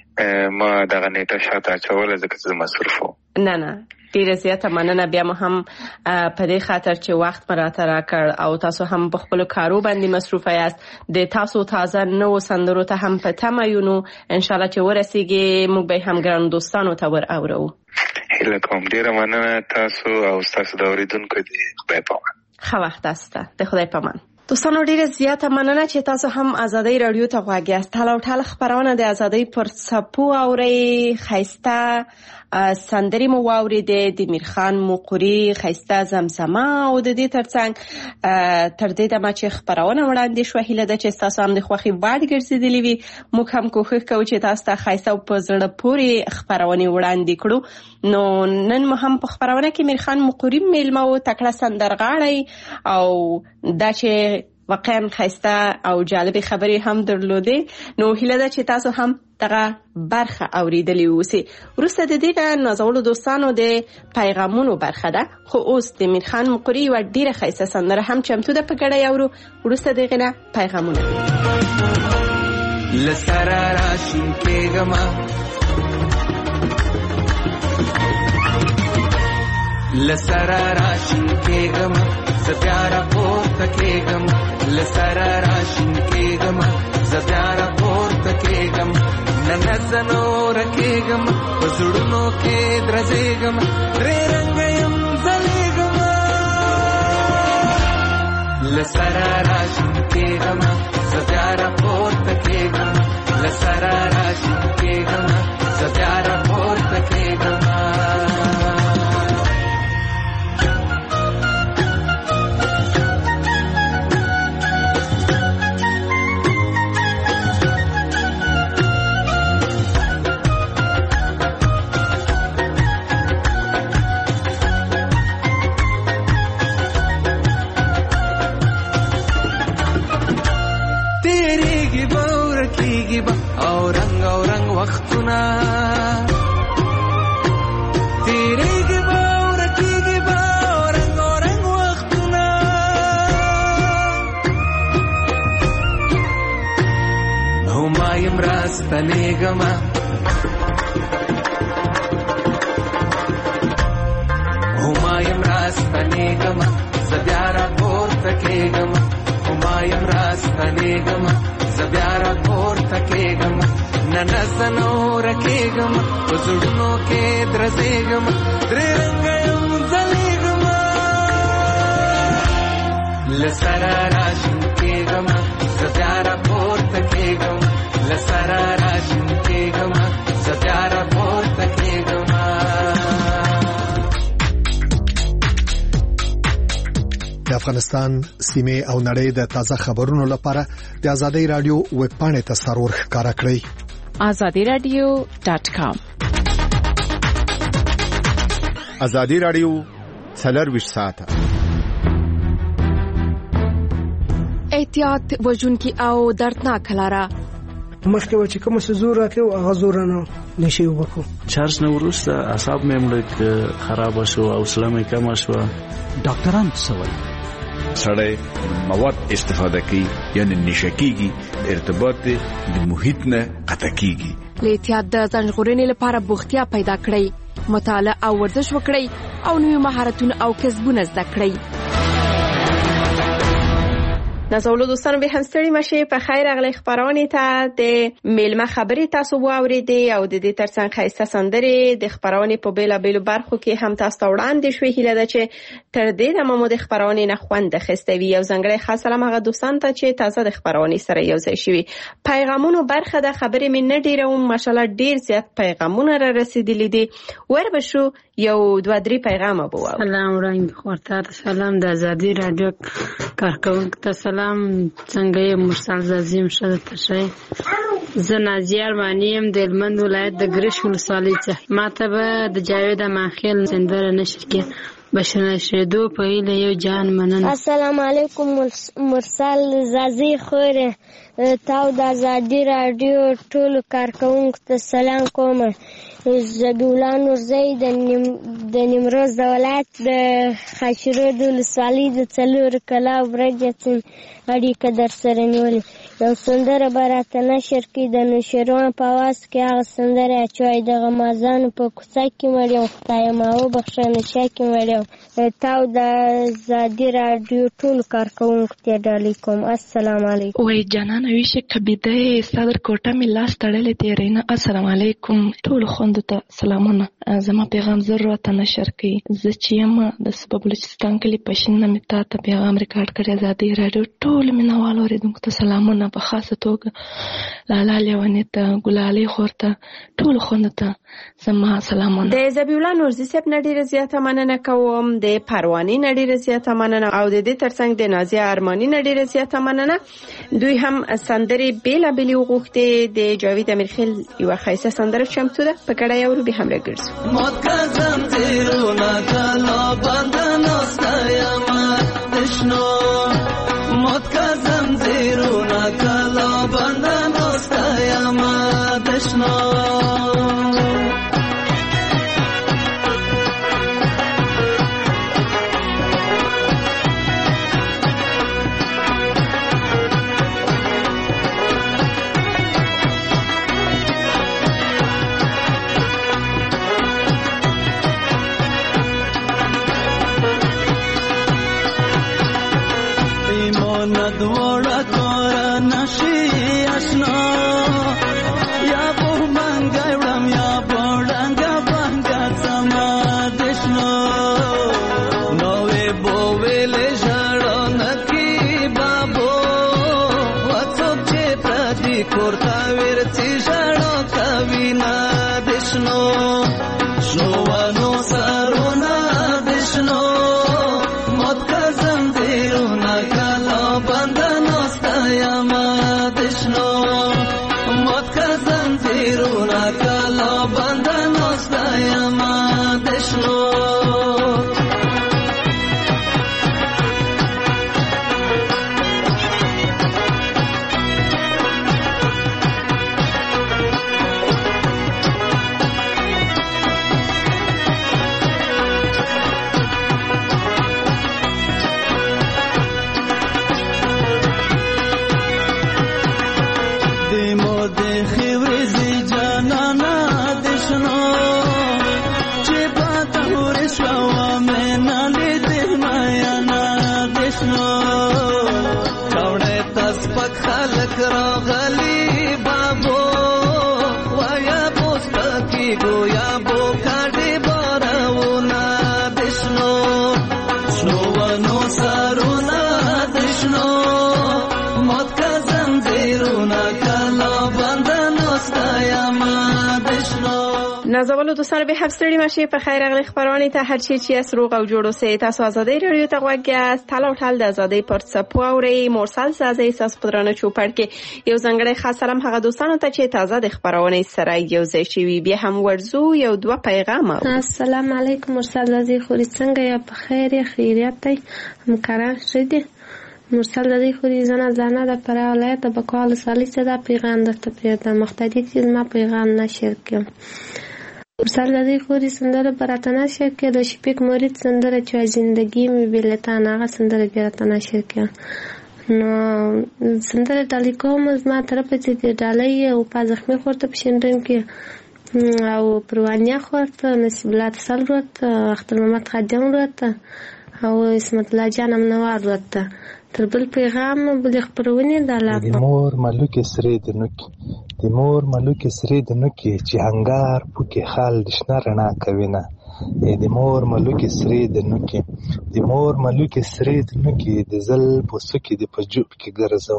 ما دغه نیټه شاته اچوله ځکه چې زه مصروف وم. نه ډېره زیاته مننه. بیا مو هم په دې خاطر چې وخت مې راته راکړ او تاسو هم په خپلو کارو باندې مصروفه یاست. د تاسو تازه نوو سندرو ته هم په تمه یو. نو انشاءالله چې ورسېږي موږ به هم ګرانو دوستانو ته ور اورو. هیله کوم ډېره مننه تاسو او ستاسو د اورېدونکو د خدای په امان. ښه وخت تاسو ته د خدای په امان. دوستانو ډیره زیاته مننه چې تاسو هم ازادۍ رادیو ته غوږ یاست. ټاله خبرونه د ازادۍ پر څپو اورئ. ښایسته سندرې مو واورېدې د میرخان مقری ښایسته زمزمه او د دې ترڅنګ تر دې دمه چې خبرونه وړاندې شوه هیله ده چې تاسو هم د خوښۍ وړ ګرځېدلې وي. موږ هم کوښښ کوو چې تاسو ته ښایسته او په زړه پورې خبرونې وړاندې کړو. نو نن مو هم په خبرونه کې میرخان مقری میلمه و تکړه سندرغاړی او دا چې واقعا ښایسته او جالبې خبرې هم درلودې. نو هیله ده چې تاسو هم دغه برخه اوریدلې اوسئ. وروسته د دې نازولو دوستانو د پیغامونو برخه ده خو اوس د میرخان مقری یوه ډېره ښایسته سندره هم چمتو ده په ګډه یاورو. وروسته د هغې نه پیغامونه لسره راشین کېږمه لسره راشین کېږمه زه بیا راپورته کېږم لسره راشین کېږمه زه بیا راپورته کېږم نه زه نوره کېږم په زړونو کې درځېږم درې رنګه یم ځلېږم لسره راشین کېږمه زه بیا راپورته کېږم لسره راشین کېږمه زه تیریږي به ورکیږي به او رنگ وختونه تیریږي به ورکیږي به او رنگ وختونه نو ما یم راستنېږمه همایم راستنېږمه زه بیا راپورته کېږمه همایم راستنېږمه زه بیا راپورته کېږمه نه زه نوره کېږمه په زړونو کې درزېږمه درې رنګه یم ځلېږمه له سره راشین کېږمه زه بیا راپورته کېږمه له سره راشین کېږمه زه بیا راپورته کېږمه. د افغانستان سیمه او نړۍ د تازه خبرونو لپاره د آزادۍ رادیو ویب پاڼې ته سرور ښکارا کړئ azadiradio.com. آزادۍ رادیو 24 ساعته احتیاط وژونکي او دردناک لاره مخکې و چې کوم څه زور راکړو هغه زور نه نشي وکړو. چارج نه وروسته اعصاب مې ملک خراب شو او حوصله مې کم شو. ډاکټران څه وایي؟ سړی مواد استفاده کوي یعنی نشه کیږي ارتباط د محیط نه قطع کیږي. له احتیاط د ځانژغورنې لپاره بوختیا پیدا کړئ، مطالعه او ورزش وکړئ او نوي مهارتونه او کسبونه زده کړئ. نازولو دوستانو به هم ستړي مشه په خیر اغلی خبرونه ته د میلمه خبري تاسو واوریدي او د دې ترڅنګ خاصه سندري د خبرونه په بیلا بیلو برخو کې هم تاسو وړاندې شوې هیله ده چې تر دې د مو د خبرونه نه خوند خستوي او زنګړی خاص سلام هغه دوستان ته چې تازه د خبرونه سره یو ځای شوي. پیغامونو برخه د خبرې مې نه ډیروم، ماشالله ډیر زیات پیغامونه را رسیدلي دي. ور بشو یو 2-3 پیغام ابو. سلام وړاندې خورته سلام د آزادۍ رادیو کارکونکو ته سلام. څنګه یې مرسل زازیم شته تشه زه نازیه ارمانیم د هلمند ولایت د ګرش ولسوالۍ څخه. ماته به د جاوید اماخیل سندره نشر کې بشنه شیدو په هیله یو جان مننه. السلام علیکم مرسل زازی خوره تاو د آزادۍ رادیو ټولو کارکونکو ته سلام کوم. زبیولا نورزی د نیمروز د ولایت د خاشرود ولسوالۍ د څلور کلا برجتن اړیکه در سره نیولې. یو سندره به راته نشر کړي د نوشیروان په اواز کې هغه سندره اچوي د غمازانو په کوڅه کې مړ یم خدایه ما وبخښه نشه کې مړ یم. تاو د آزادۍ رادیو ټولو کارکونکو ته ډالۍ کوم. السلام علیکم. وای جانانه ویشه کبیده صدر کوټه مې لاس تړلې تیرینه. السلام علیکم ټولو خوندو ته سلامونه. زما پیغام ضرورت نشر کړي. زه چې یم د سبب بلوچستان کلی پښین مې ته پیغام ریکارډ کړی. آزادۍ رادیو ټول مینوالو اوریدونکو ته سلامونه په خاصه توګه لالا لیونی ته ګلالي خورته ټول خوندو ته زما سلامونه. د زبیولا نورزی صاحب نډیره زیاته مننه کوم، د پروانی نډیره زیاته مننه او د دې ترڅنګ د نازیه ارمانی نډیره زیاته مننه. دوی هم سندري بیلا بیلی وغوښتي. د جاوید امیرخیل یو خاصه سندره چمتو ده په کډه یو به هم راګرځو. مات کزم زیرونا کلا بندنا ستایما دشنو مات کزم زیرونا کلا بندنا ستایما دشنو دوڑا کورا نشی اشنا یا بو منگا وڑم یا بوڑنگا بانگا سما دشنو نوے بووے لے جڑو نکی بابو وڅو چې پردي کورتا ورچی جڑو کوینا دشنو شوانو سرونا دشنو مت کزم دیرونا کلا بندنا ستایما دشنو مت کزم دیرونا کلا بندنا ستایما دشنو تاس پک خلک راغلی بابو ویا پوسټ کی گویا بو کاډي بارونه دشنو شنو ونو سرونه دشنو مات کا زنجیرونه کلا بندنو ستایم دشنو نازولو دوستان به هفستری ماشی په خیر اغلی خبرانی تا هر چی از روغ او جوړو سه تاسو آزادی رادیو ته غوږی تاله ټال د آزادی پر سپو اوري مرسل سازي تاسو پدرانه چوپړ کې یو ځنګړی خاص سلام هغه دوستانو ته چې تازه د خبرونه سره یو ځای شي بیا هم ورزو یو دوه پیغام السلام علیکم مرسل سازي خوري څنګه یا په خیر خیریت ته همکاران شدي مرسل دادی خوری زنه در پره ولایت بکوال سالی صدا پیغام داشته پیدا مختدی چیز ما پیغام نشر کم مرسل دادی خوری سندر برات نشر که دو شپیک مورید سندر چو زندگی می بیلتان آقا سندر برات نشر که نو سندر دالی کوم از ما طرف چیزی دالی و پا زخمی خورده پشندن که او پروانیا خورد نسیبلات سال رود اختر محمد خادم رود او اسمت الله جانم نوار رود تر بل پیغام بل خبرونه د علاقه د مور ملوک سری د نوکی چې هنګار پکې خال د شنه رڼا کوي نه د مور ملوک سری د نوکی د زل پوسکی د پجوب کې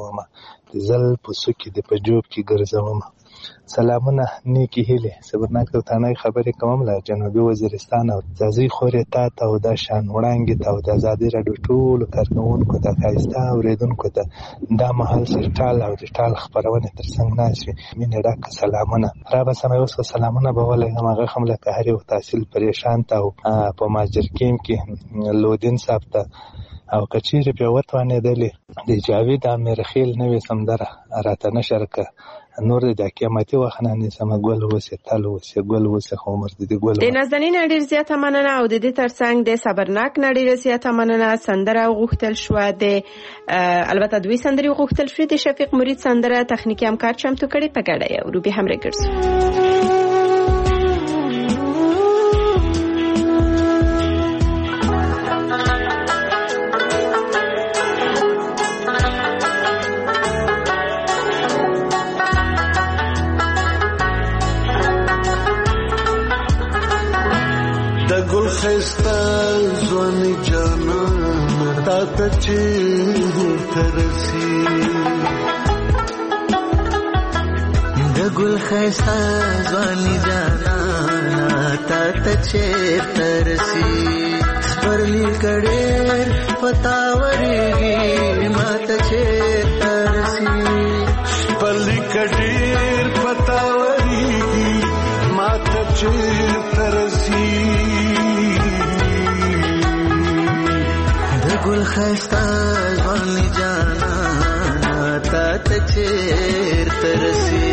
ګرځوم سلامونه نیکی هیله صبرناک او تانای خبرې کوم له جنوبي وزیرستان او ځای خورې تا ته او د شان وړاندې ته او د آزادی رادیو ټول کارکونکو ته خایسته اوریدونکو ته دا محل سرټال او د ټال خبرونه ترڅنګ ناشي مینه ډاک سلامونه را به سمه اوس سلامونه به ولې هغه خمله قهري او تحصیل پریشان ته او په ماجرکیم کې لودین صاحب ته او کچیر په وټوانه دلی د جاوید امیر خیل نوې سمدره راته نشرکه نور د قیامتي وخنه نه سم ګل وسه تل وسه ګل وسه عمر د ګل د نازنین ډیر زیاته مننه او د دې ترڅنګ د صبرناک نړۍ زیاته مننه سندره غوښتل شو د البته دوی سندري غوښتل شو د شفیق مرید سندره تخنیکی همکار چمتو کړي په ګډه او روبي هم راګرځي گل خسته زوانی جانا تا تچه ترسی د گل خسته زوانی جانا تا تچه ترسی سپرلی کڑیر پتاوریگی ما تچه ترسی سپرلی کڑیر پتاوریگی ما تچه ترسی گل خسته ځواني جانا تا ته چیرته رسي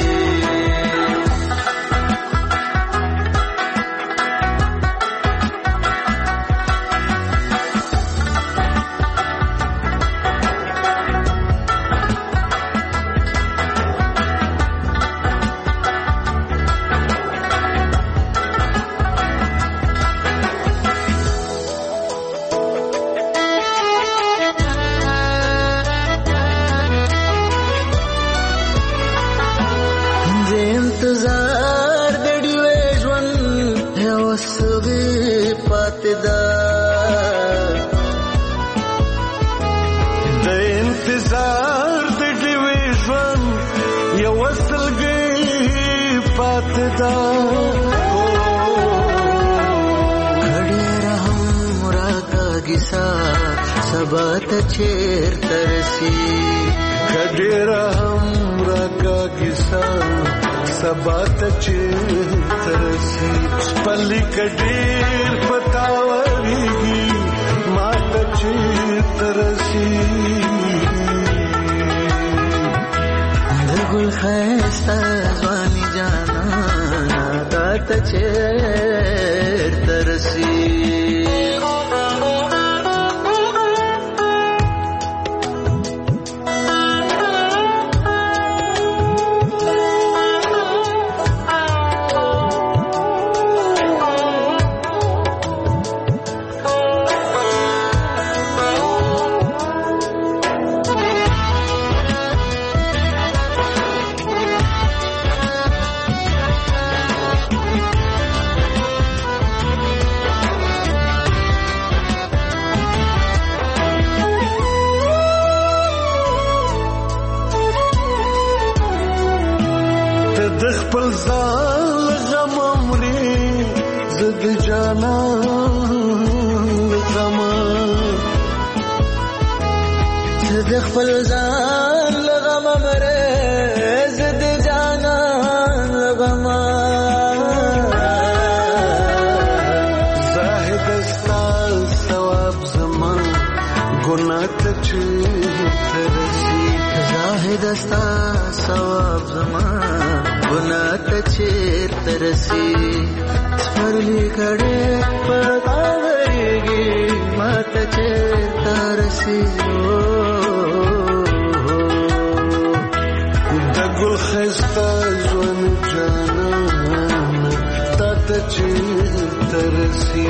سبات چیر ترسی کډیر هم راکا کیسا سبات چیر ترسی پلی کډیر پتاوریږي مات چیر ترسی دګل خسته ځواني جانا تا چیر ترسی زد جانان غما زد خپل ځان لغما مره زد جانان غما زاهد استا ثواب زمان ګناه ته ترسي زاهد استا ثواب زمان ګناه ته ترسي سپرلی کړه پړاوږي ماته ترسي د ګل خسته ژوند جانان ته ترسي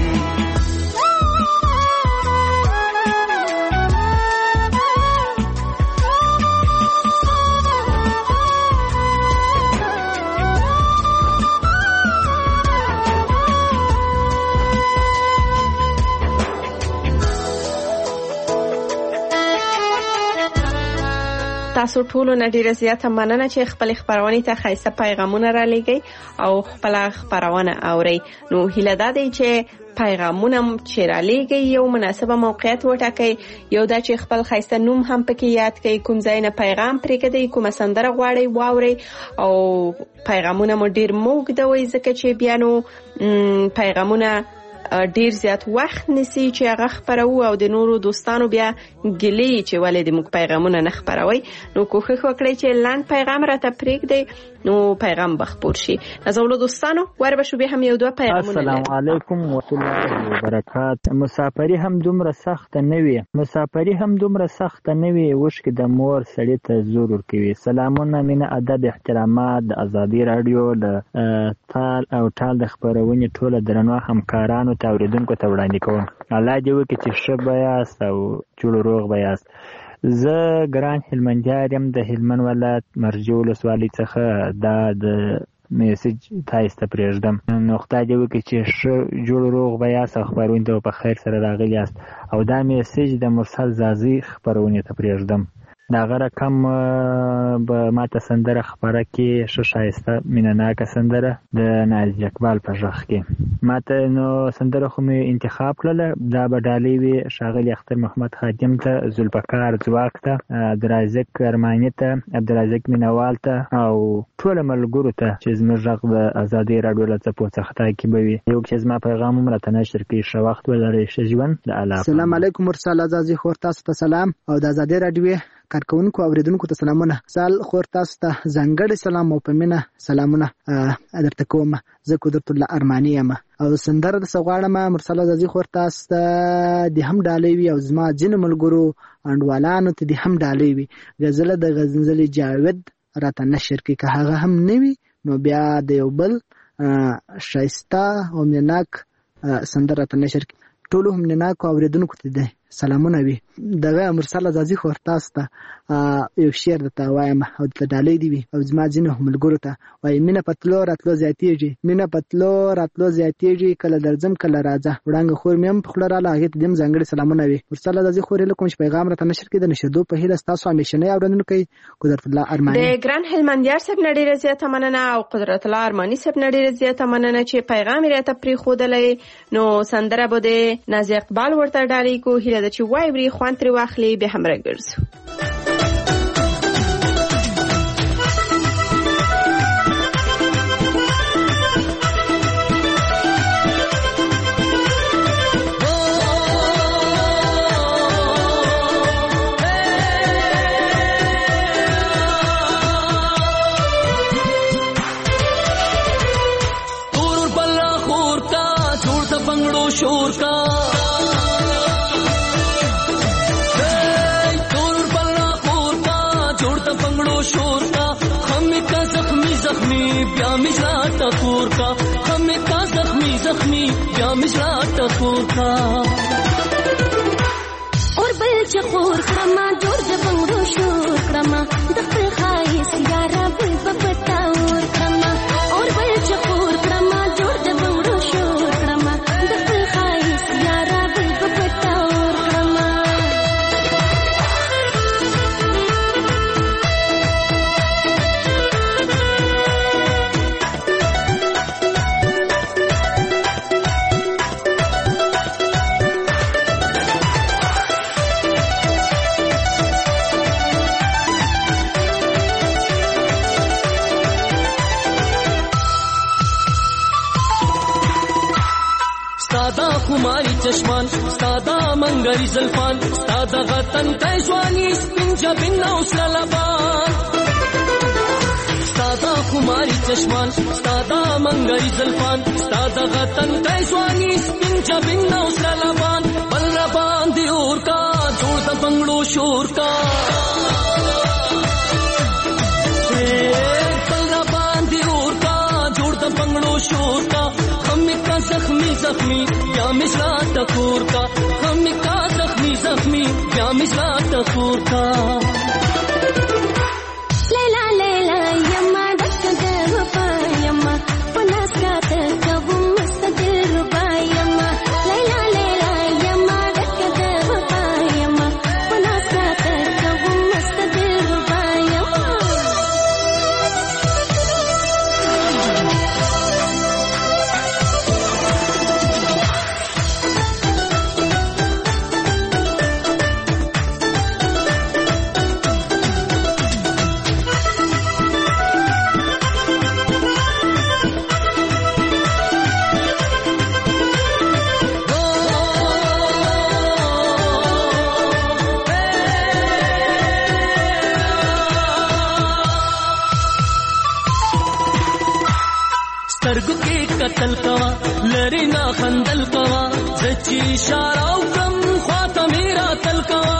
تاسو ټول نه ډیره زیاته مننه چې خپل خبرونه ته خاصه پیغامونه را لګي او خپل خبرونه اوري. نو هیله ده چې پیغامونه چې را لګي یو مناسبه موقعیت وټاکي، یو دا چې خپل خاصه نوم هم پکې یاد کړئ، کوم ځای نه پیغام پرې کړئ، کوم سندره غواړئ واوري او پیغامونه مو ډیر موږدوي ځکه چې بیا نو پیغامونه ډیر زیات وخت نسی چې هغه خبرو او د نورو دوستانو بیا ګلې چې ولې د موږ پیغامونه نه خبروي. نو کوښښ وکړئ چې لاند پیغام راته پرېږدئ نو پیغام بخپور شي. نازولو دوستانو ور به شو به هم یو دوه پیغامونه. السلام علیکم ورحمت الله وبرکات. مسافری هم دومره سخت نه وي، مسافری هم دومره سخت نه وي، وشکې د مور سړی ته زور ورکوي. سلامونه، مینه، ادب، احترامات د ازادي رادیو د تال او ټال د خبرونې ټوله درنو همکارانو ته اوریدونکو ته وړاندې کوم. الله دې وکړي چې ښه به یاست او جوړ روغ به یاست. زه ګران هلمندیار یم د هلمند ولایت مرجې ولسوالۍ څخه دا د میسج تاسو ته پرېږدم. نو خدای دې وکړي چې ښه جوړ روغ به یاست او خبرونه ته په خیر سره راغلي یاست. او دا میسج د مرسل زازي خبرونه ته پرېږدم. دا غره کم به ماته سندره خبره کې ښه ښایسته مینهناکه سندره د نازي اقبال په غږ کې ماته نو سندره خو مې انتخاب کړله. دا به ډالۍ وي ښاغلي اختر محمد خادم ته، ذوالفقار ځواک ته، عبدالرازق ارماني ته، عبدالرازق مینوال ته او ټولو ملګرو ته چې زموږ غږ د ازادۍ راډیو له څپو څخه تاکي به وي. یو چې زما پیغام هم راته نشر کړي. ښه وخت ولرئ، ښه ژوند. د الله السلام علیکم. مرسل ازازي خور تاسو ته سلام او د ازادۍ راډیو کارکونکو اوریدونکو ته سلامونه. سال خور تاسو ته ځانګړی سلام او پمنه سلامونه درته کوم. زه قدرت الله ارماني یم او سندره د سغواړم. مرسل ازازي خور تاسو ته د هم ډالۍ وي او زما جن ملګرو انډوالانو ته د هم ډالۍ وي. غزل د غزنزلي جاوید راته نشر کې که هغه هم نوي نو بیا د یو بل شایسته او مناک سندره راته نشر کې ټولو هم مناک اوریدونکو ته ده سلامونه وي. دغه مرسل ازازي خور تاسو ته یو شعر درته وایم او د ډالۍ دی وي او زما ځینو ملګرو ته وایي مینه پتلو راتلو زیاتېږي، مینه پتلو راتلو زیاتېږي، کله درځم کله راځه، وړانګه خور مې هم په خوله راله هغې ته دې هم ځانګړي سلامونه وي. مرسل ازازي خور هیله کوم چې پیغام راته نشر کړي. د نشردو په هیله ستاسو همیشنی اورېدونکی قدرت الله ارماني. د ګران هلمندیار صاحب نه ډېره زیاته مننه او قدرت الله ارماني صاحب نه ډېره زیاته مننه چې پیغام یې راته پرېښودلی. نو سندره به د نازي اقبال ورته ډالۍ کو. هیله ده چې واوري، خوند ترې واخلي، بیا هم راګرځو. शोर का तोर पल्ला खोर का जोड़ता पंगड़ो शोर का हमें का जख्मी जख्मी ब्या मिश्रा टकोर का हमें का जख्मी जख्मी ब्या मिश्रा टकोर का और बल चकोर क्रमा जोड़ द पंगड़ो शोर क्रमा दखल खाइस यारा बुल बपटा और क्रमा और बल चकोर क्रमा जोड़ द पंगड़ो शोर क्रमा خماري چشمان ستادا منګري زلفان ستادا غتن کایځواني سپینجا بنا اوسلا لبان ستادا خماري چشمان ستادا منګري زلفان ستادا غتن کایځواني سپینجا بنا اوسلا لبان بل ربان دی اور کا جوړ د بنگلو شور کا شور کا ہم کا زخمی زخمی یا مشرا ٹکور کا ہم کا زخمی زخمی یا مشرا ٹکور کا لیلا لیلا یما دک وفا یما پناس کا تکب مستدل ربا یما لیلا لیلا یما دک وفا یما پناس کا تکب مستدل ربا یما سترګو کې قتل کوا لری نا خندل کوا زچی اشاره وکم خواته میرا تل کوا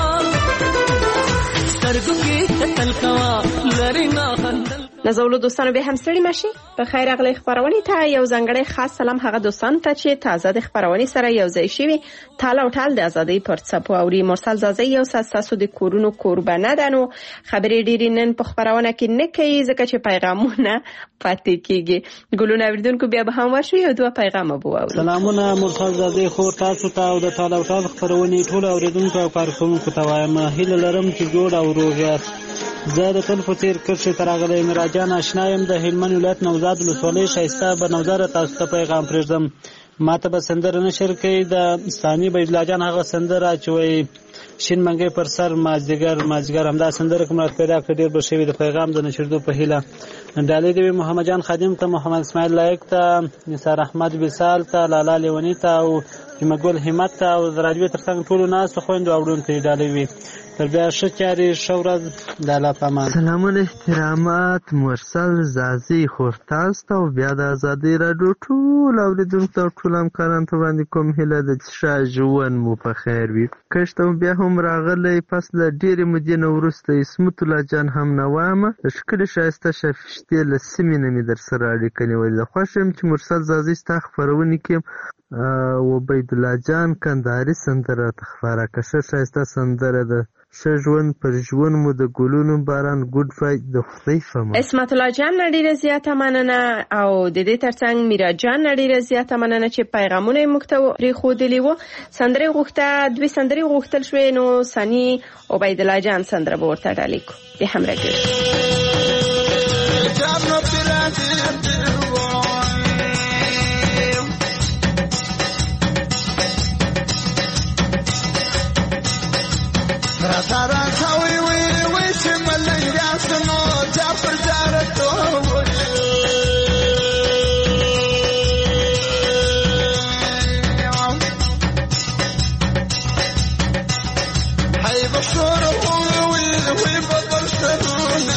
سترګو کې قتل کوا لری نا خندل. نازولو دوستانو به هم ستړي ماشي په خیر اغلی خبرونې ته یو ځانګړی خاص سلام هغه دوستان ته چې تازه د خبرونې سره یو ځای شوي تال او ټال د ازادۍ پر څپو اوري. مرسل زازۍ یو تاسو د کورونو قربانه ده نو خبرې ډېرې نن په خبرونه کې نه کوي ځکه چې پیغامونه پاتې کیږي. ګلونه اوریدونکو بیا به هم وشو یو دوه پیغام به واورو. سلامونه مرسل زازۍ خو تاسو ته او د تال او ټال خبرونې ټول اوریدونکو او کارکونکو ته وایم هیله لرم چې جوړ او روغ یاست. زه د تل په څیر کرښې ته راغلی مراجان آشنا یم د هلمند ولایت نوزاد ولسوالۍ ښایسته بنوزاره تاسو ته پیغام پرېږدم. ما ته به سندره نشر کوي د ثاني بیدالله جان هغه سندره چې وایي شین منګی پر سر مازدیګر همدا سندره کوم راته پیدا کړه ډېر به ښه وي د پیغام د نشردو په هیله. ډالۍ دې وي محمد جان خادم ته محمد اسماعیل لایق ته نثار احمد وصال ته لالا لیوني ته او جمګل همت ته او د راډیو تر څنګ ټولو ناستو خویندو اورونکو ته ډالۍ وي. تر بیا ښه چارې ښه ورځ د الله په امان. سلامونه احترامات مرسل زازۍ خور تاسو ته او بیا د ازادۍ راډیو ټول اورېدونکو ته ټول همکارانو ته باندې کوم هیله ده چې ښه ژوند مو په خیر وي. کښت ته بیا هم راغلی پس له ډېرې مودې نه وروسته عصمت الله جان هم نوامه د ښکلې ښایسته شفشتې له سیمې نه مې در سره اړیکه نیولې ده. خوښ یم چې مرسل زازۍ ستا خپرونې کې عبیدالله جان کندهاري سندره راته خپاره کړه. ښه ښایسته سندره ده. ښه ژوند پر ژوند مو د ګلونو باران ګډ وای د خدای فهمه. اسمت الله جان ډیره زیاته مننه او د دې ترڅنګ میرا جان ډیره زیاته مننه چې پیغامونه یې موږ ته پرېښودلي وو. سندرې غوښته دوی سندرې غوښتل شوې نو ثاني عبیدالله جان سندره به ورته ډالۍ کړو. بیا هم راګرځو Tara kawi we simalanga suno japar jarato hay bashur we badal saruna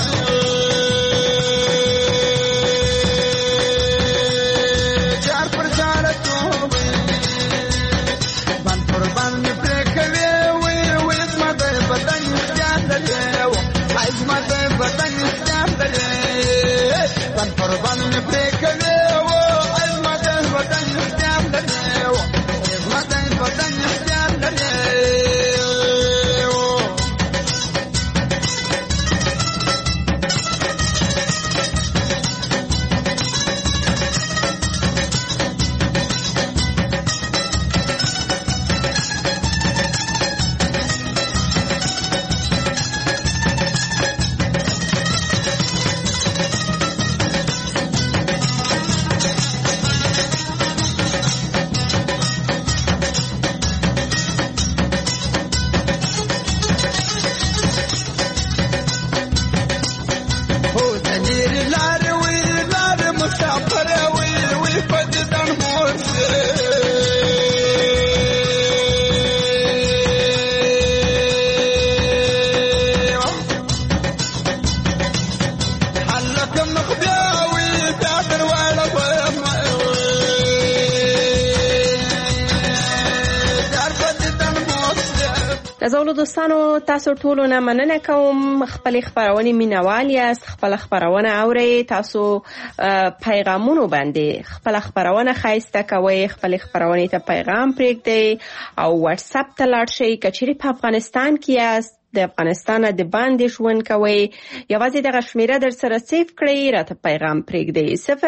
japar jarato ban qurban me prekale بدن استعمله بن قربان نبيكله وعزمة بدن استعمله عزمة بدن استعمله نازولو دوستانو تاسو ټولو نه مننه کوم خپل خبرونه مینوال یاست خپل خبرونه اورئ تاسو پیغامونو باندې خپل خبرونه خایسته کوئ خپل خبرونه ته پیغام پرېږدئ او واتس اپ ته لاړ شئ کچېرې په افغانستان کې یاست د افغانستان د باندې ژوند کوي یوازې دغه شمیره در سره سیف کړئ راته پیغام پرېږدئ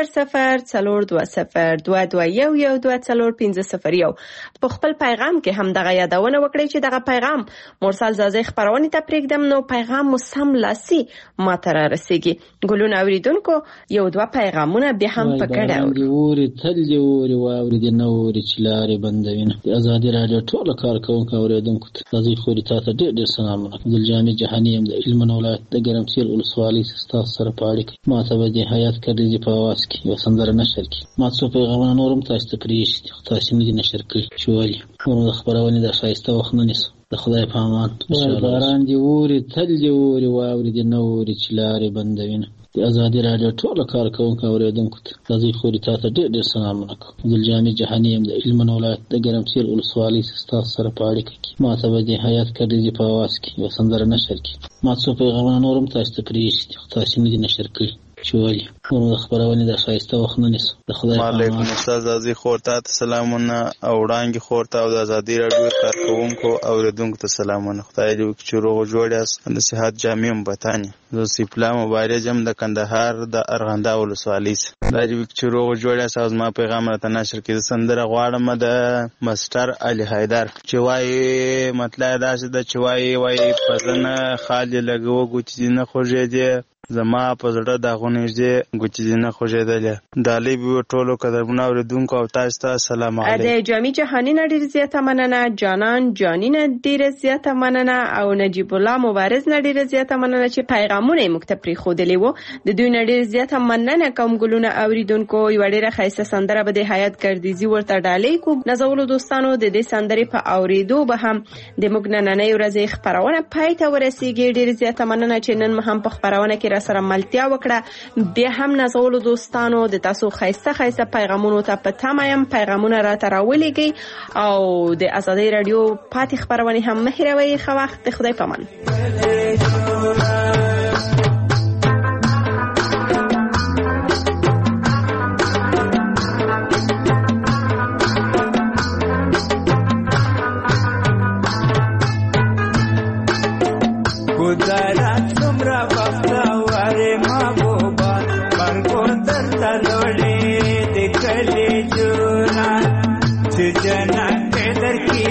004222112501 په خپل پیغام کې هم دغه یادونه وکړئ چې دغه پیغام مرسل زازی خبرونه ته پرېږدم نو پیغام مو سملاسي ماته را رسیږي ګلونه اوریدونکو یو دوه پیغامونه بیا هم په ګډه اوري تل دی اوري واوري د نوري چې لارې بندوي د ازادي راډیو ټول کارکونکو اوریدونکو ته زازی خوري تاسو ډېر سلام عبدالجامع جهانی هم د هلمند ولایت د ګرمسیر ولسوالۍ ستاسو سره په اړیکه ما ته به د حیات کردیزي په اواز کې یو سندره نشر کړي ما څو پیغامونه نورم تاسو ته پرېږدي خو تاسو نه دي نشر کړي چې ولې نور د خبرونې د ښایسته وخت نه نیسو د خدای په امان باران دی اوري تل دی اوري واوري د نوري چې لارې بندوي د ازادي راډیو ټول کارکونکو اوریدونکو ته زازی خوري تاسو ډېر سلامونه کوم عبدالجامع جهانی هم د هلمند ولایت د ګرمسیر ولسوالۍ ستاسو سره په اړیکه کې ما ته به د حیات کردیزي په اواز کې یو سندره نشر کړي ما څو پیغامونه نورم تاسو ته پرېږدي خو تاسو نه دي نشر کړي چې ولې نور د خبرونې د ښایسته وخت نه نیسو د خدای په امان علیکم استاد زازی خور ته سلامونه او وړاندې خور ته او د ازادي راډیو کارکونکو اوریدونکو ته سلامونه خدای دې وکړي چې روغ جوړ یاست د صحت جامع بتانی زه سیپلا موبایل جام د کندهار د ارغنده ولسوالۍ خدای دې وکړي چې روغ جوړ یاست او زما پیغام راته نشر کړي سندره غواړم د مستر علي حیدر چې وایي مطلب دا چې وایي پزنه خالي لګو ګوتې نه خوږېدې زما په زړه د غونېږي ګوتې نه خوږېدلې دالې به ټولو قدرمنو اوریدونکو او تاسو ته سلام علیکم د جامع جهانی نه ډیر زیاته مننه جانان جانی نه ډیر زیاته مننه او نجیب الله مبارز نه ډیر زیاته مننه چې پیغامونه یې موږ ته پرېښودلي وو د دوی نه ډیر زیاته مننه کوم ګلونه اوریدونکو یو ډیره ښایسته سندره به د حیات کردیزي ورته ډالۍ کو نازولو دوستانو د دې سندرې په اوریدو به هم د موږ نننۍ ورځې خبرونه پای ته ورسیږي ډیر زیاته مننه چې نن هم په خبرونه کې سره ملتیا وکړه بیا هم نازولو دوستانو د تاسو خایسته پیغامونو ته په تمه یم پیغامونه راته راولېږئ او د ازادي راډیو پاتې خبرونه هم مه هېروئ ښه وخت د خدای په امان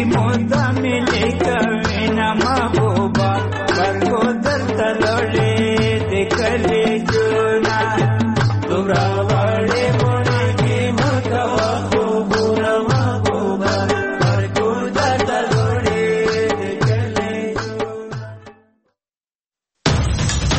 Bye.